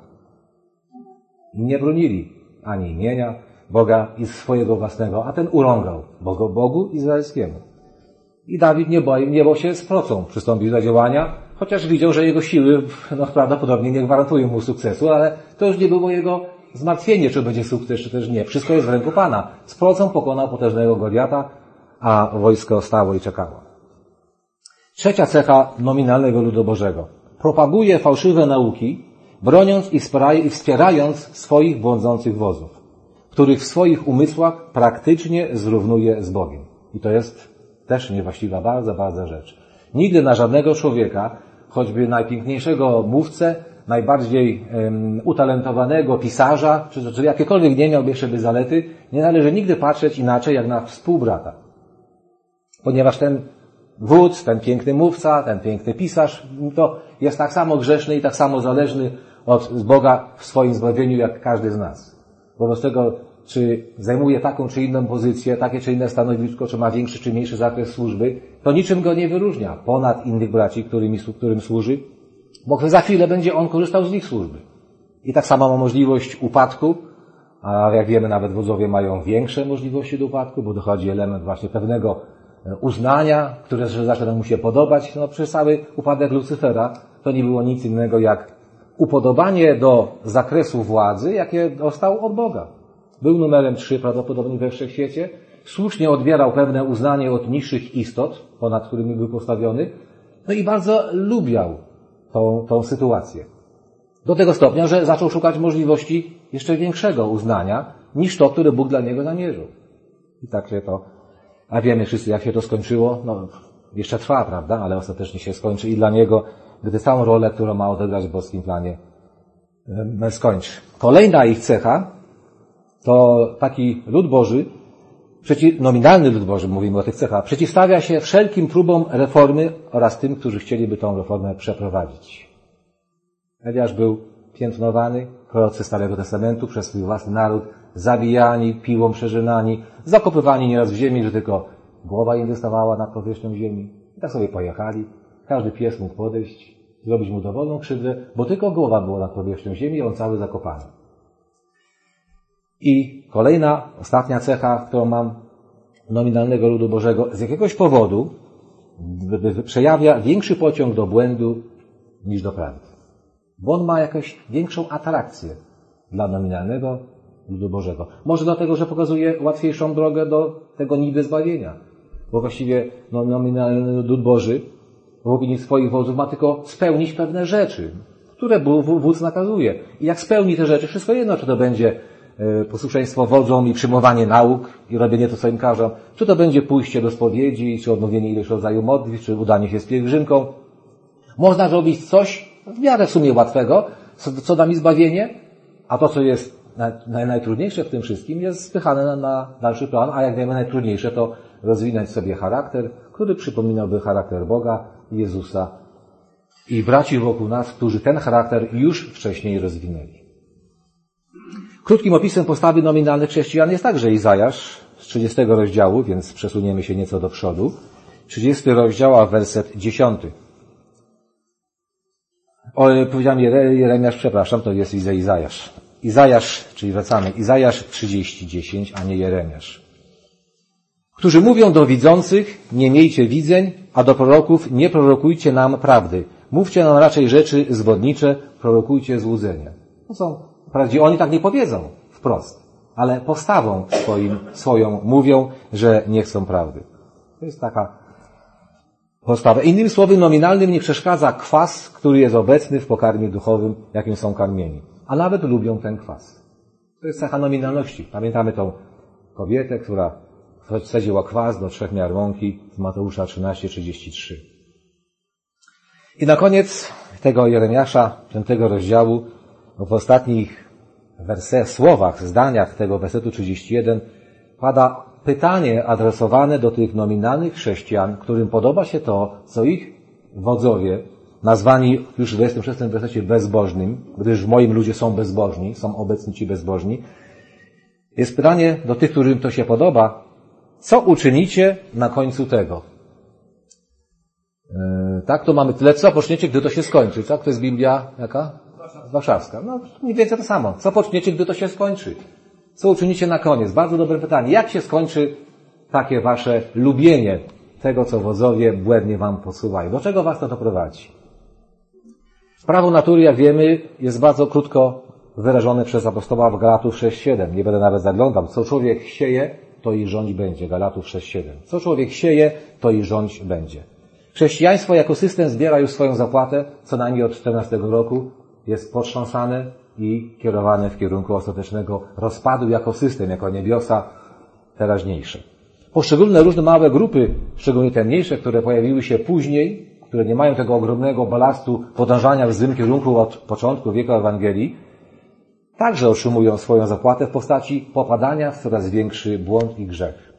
I nie bronili ani imienia Boga i swojego własnego, a ten urągał Bogu, Bogu Izraelskiemu. I Dawid nie bał, nie bał się z procą przystąpić do działania, chociaż widział, że jego siły no, prawdopodobnie nie gwarantują mu sukcesu, ale to już nie było jego zmartwienie, czy będzie sukces, czy też nie. Wszystko jest w ręku Pana. Z procą pokonał potężnego Goliata, a wojsko stało i czekało. Trzecia cecha nominalnego ludu Bożego. Propaguje fałszywe nauki, broniąc i wspierając swoich błądzących wozów, których w swoich umysłach praktycznie zrównuje z Bogiem. I to jest też niewłaściwa bardzo, bardzo rzecz. Nigdy na żadnego człowieka, choćby najpiękniejszego mówcę, najbardziej um, utalentowanego pisarza, czy, czy jakiekolwiek nie miałby jeszcze by zalety, nie należy nigdy patrzeć inaczej jak na współbrata. Ponieważ ten wódz, ten piękny mówca, ten piękny pisarz, to jest tak samo grzeszny i tak samo zależny od Boga w swoim zbawieniu jak każdy z nas. Wobec tego, czy zajmuje taką czy inną pozycję, takie czy inne stanowisko, czy ma większy czy mniejszy zakres służby, to niczym go nie wyróżnia ponad innych braci, którymi, którym służy, bo za chwilę będzie on korzystał z ich służby. I tak samo ma możliwość upadku, a jak wiemy, nawet wodzowie mają większe możliwości do upadku, bo dochodzi element właśnie pewnego uznania, które zaczyna mu się podobać. No przez cały upadek Lucyfera to nie było nic innego jak upodobanie do zakresu władzy, jakie dostał od Boga. Był numerem trzy prawdopodobnie we wszechświecie, słusznie odbierał pewne uznanie od niższych istot, ponad którymi był postawiony, no i bardzo lubiał tą, tą sytuację. Do tego stopnia, że zaczął szukać możliwości jeszcze większego uznania, niż to, które Bóg dla niego zamierzył. I tak się to, a wiemy wszyscy, jak się to skończyło, no jeszcze trwa, prawda, ale ostatecznie się skończy i dla niego, gdy całą rolę, którą ma odegrać w boskim planie, skończy. Kolejna ich cecha to taki lud Boży, przeciw, nominalny lud Boży, mówimy o tych cechach, przeciwstawia się wszelkim próbom reformy oraz tym, którzy chcieliby tą reformę przeprowadzić. Eliasz był piętnowany, prorocy Starego Testamentu przez swój własny naród zabijani, piłą przeżynani, zakopywani nieraz w ziemi, że tylko głowa im wystawała nad powierzchnią ziemi. I tak sobie pojechali. Każdy pies mógł podejść, zrobić mu dowolną krzywdę, bo tylko głowa była nad powierzchnią ziemi, a on cały zakopany. I kolejna, ostatnia cecha, którą mam nominalnego ludu Bożego, z jakiegoś powodu przejawia większy pociąg do błędu niż do prawdy. Bo on ma jakąś większą atrakcję dla nominalnego ludu Bożego. Może dlatego, że pokazuje łatwiejszą drogę do tego niby zbawienia. Bo właściwie no, nominalny lud Boży w opinii swoich wodzów ma tylko spełnić pewne rzeczy, które wódz nakazuje. I jak spełni te rzeczy, wszystko jedno, czy to będzie posłuszeństwo wodzom i przyjmowanie nauk i robienie to, co im każą, czy to będzie pójście do spowiedzi, czy odnowienie ileś rodzaju modlitw, czy udanie się z pielgrzymką. Można zrobić coś w miarę w sumie łatwego, co, co da mi zbawienie, a to, co jest naj, najtrudniejsze w tym wszystkim, jest spychane na, na dalszy plan, a jak wiemy, najtrudniejsze to rozwinąć sobie charakter, który przypominałby charakter Boga, Jezusa i braci wokół nas, którzy ten charakter już wcześniej rozwinęli. Krótkim opisem postawy nominalnych chrześcijan jest także Izajasz z trzydziestego rozdziału, więc przesuniemy się nieco do przodu. trzydziesty rozdział, a werset dziesiąty. O, powiedziałem Jeremiasz, przepraszam, to jest Izajasz. Izajasz, czyli wracamy, Izajasz trzydzieści dziesięć, a nie Jeremiasz. Którzy mówią do widzących, nie miejcie widzeń, a do proroków nie prorokujcie nam prawdy. Mówcie nam raczej rzeczy zwodnicze, prorokujcie złudzenia. To są Wprawdzie oni tak nie powiedzą wprost, ale postawą swoim, swoją mówią, że nie chcą prawdy. To jest taka postawa. Innymi słowy, nominalnym nie przeszkadza kwas, który jest obecny w pokarmie duchowym, jakim są karmieni. A nawet lubią ten kwas. To jest cecha nominalności. Pamiętamy tą kobietę, która wsadziła kwas do trzech miar mąki z Mateusza trzynaście trzydzieści trzy. I na koniec tego Jeremiasza, piątego rozdziału, w ostatnich wersach, słowach, zdaniach tego wersetu trzydzieści jeden pada pytanie adresowane do tych nominalnych chrześcijan, którym podoba się to, co ich wodzowie, nazwani już w dwudziestym szóstym wersecie bezbożnym, gdyż w moim ludzie są bezbożni, są obecni ci bezbożni. Jest pytanie do tych, którym to się podoba, co uczynicie na końcu tego? Yy, tak, to mamy tyle, co poczniecie, gdy to się skończy, tak? To jest Biblia jaka? Warszawska. No, mniej więcej to samo. Co poczniecie, gdy to się skończy? Co uczynicie na koniec? Bardzo dobre pytanie. Jak się skończy takie wasze lubienie tego, co wodzowie błędnie wam podsuwają? Do czego was to doprowadzi? Prawo natury, jak wiemy, jest bardzo krótko wyrażone przez apostoła w Galatów sześć siedem. Nie będę nawet zaglądał. Co człowiek sieje, to i rządź będzie. Galatów sześć siedem. Co człowiek sieje, to i rządź będzie. Chrześcijaństwo jako system zbiera już swoją zapłatę, co najmniej od czternastego roku. Jest potrząsane i kierowane w kierunku ostatecznego rozpadu jako system, jako niebiosa teraźniejsze. Poszczególne różne małe grupy, szczególnie te mniejsze, które pojawiły się później, które nie mają tego ogromnego balastu podążania w złym kierunku od początku wieku Ewangelii, także otrzymują swoją zapłatę w postaci popadania w coraz większy błąd i grzech.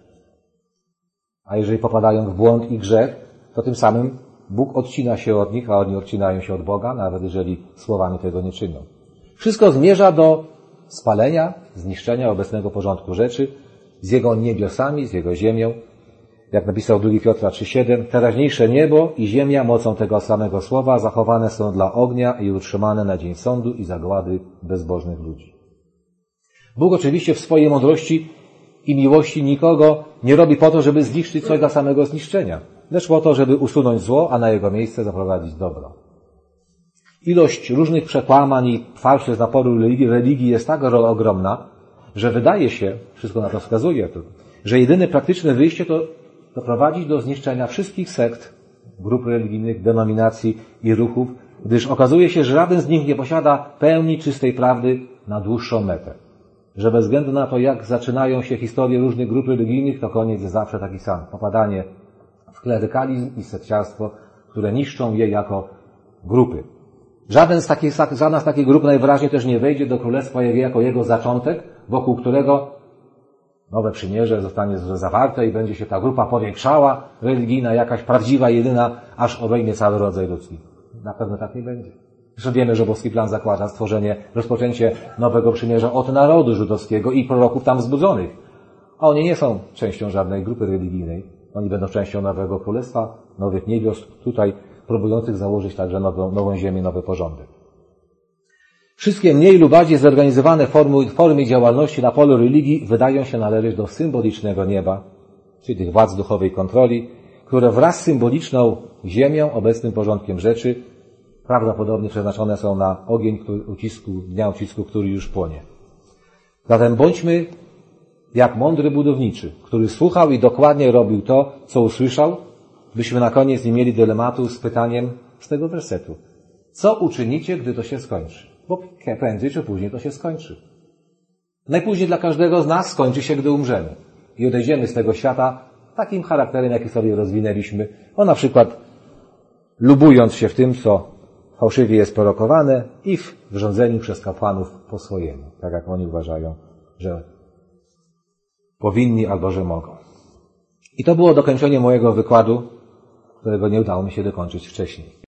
A jeżeli popadają w błąd i grzech, to tym samym Bóg odcina się od nich, a oni odcinają się od Boga, nawet jeżeli słowami tego nie czynią. Wszystko zmierza do spalenia, zniszczenia obecnego porządku rzeczy z Jego niebiosami, z Jego ziemią. Jak napisał drugi Piotra trzy siedem, teraźniejsze niebo i ziemia mocą tego samego słowa zachowane są dla ognia i utrzymane na dzień sądu i zagłady bezbożnych ludzi. Bóg oczywiście w swojej mądrości i miłości nikogo nie robi po to, żeby zniszczyć coś dla samego zniszczenia, lecz po to, żeby usunąć zło, a na jego miejsce zaprowadzić dobro. Ilość różnych przekłamań i fałszy z naporu religii jest tak ogromna, że wydaje się, wszystko na to wskazuje, że jedyne praktyczne wyjście to doprowadzić do zniszczenia wszystkich sekt, grup religijnych, denominacji i ruchów, gdyż okazuje się, że żaden z nich nie posiada pełni czystej prawdy na dłuższą metę. Że bez względu na to, jak zaczynają się historie różnych grup religijnych, to koniec jest zawsze taki sam. Popadanie w klerykalizm i sekciarstwo, które niszczą je jako grupy. Żaden z takich, żadna z takich grup najwyraźniej też nie wejdzie do Królestwa jako jego zaczątek, wokół którego nowe przymierze zostanie zawarte i będzie się ta grupa powiększała, religijna, jakaś prawdziwa, jedyna, aż obejmie cały rodzaj ludzki. Na pewno tak nie będzie. Zresztą wiemy, że boski plan zakłada stworzenie, rozpoczęcie nowego przymierza od narodu żydowskiego i proroków tam wzbudzonych. A oni nie są częścią żadnej grupy religijnej. Oni będą częścią nowego królestwa, nowych niebios, tutaj próbujących założyć także nową, nową ziemię, nowy porządek. Wszystkie mniej lub bardziej zorganizowane formy, formy działalności na polu religii wydają się należeć do symbolicznego nieba, czyli tych władz duchowej kontroli, które wraz z symboliczną ziemią, obecnym porządkiem rzeczy, prawdopodobnie przeznaczone są na ogień który, ucisku, dnia ucisku, który już płonie. Zatem bądźmy jak mądry budowniczy, który słuchał i dokładnie robił to, co usłyszał, byśmy na koniec nie mieli dylematu z pytaniem z tego wersetu. Co uczynicie, gdy to się skończy? Bo prędzej czy później to się skończy. Najpóźniej dla każdego z nas skończy się, gdy umrzemy. I odejdziemy z tego świata takim charakterem, jaki sobie rozwinęliśmy. O na przykład lubując się w tym, co fałszywie jest prorokowane i w rządzeniu przez kapłanów po swojemu. Tak jak oni uważają, że powinni albo że mogą. I to było dokończenie mojego wykładu, którego nie udało mi się dokończyć wcześniej.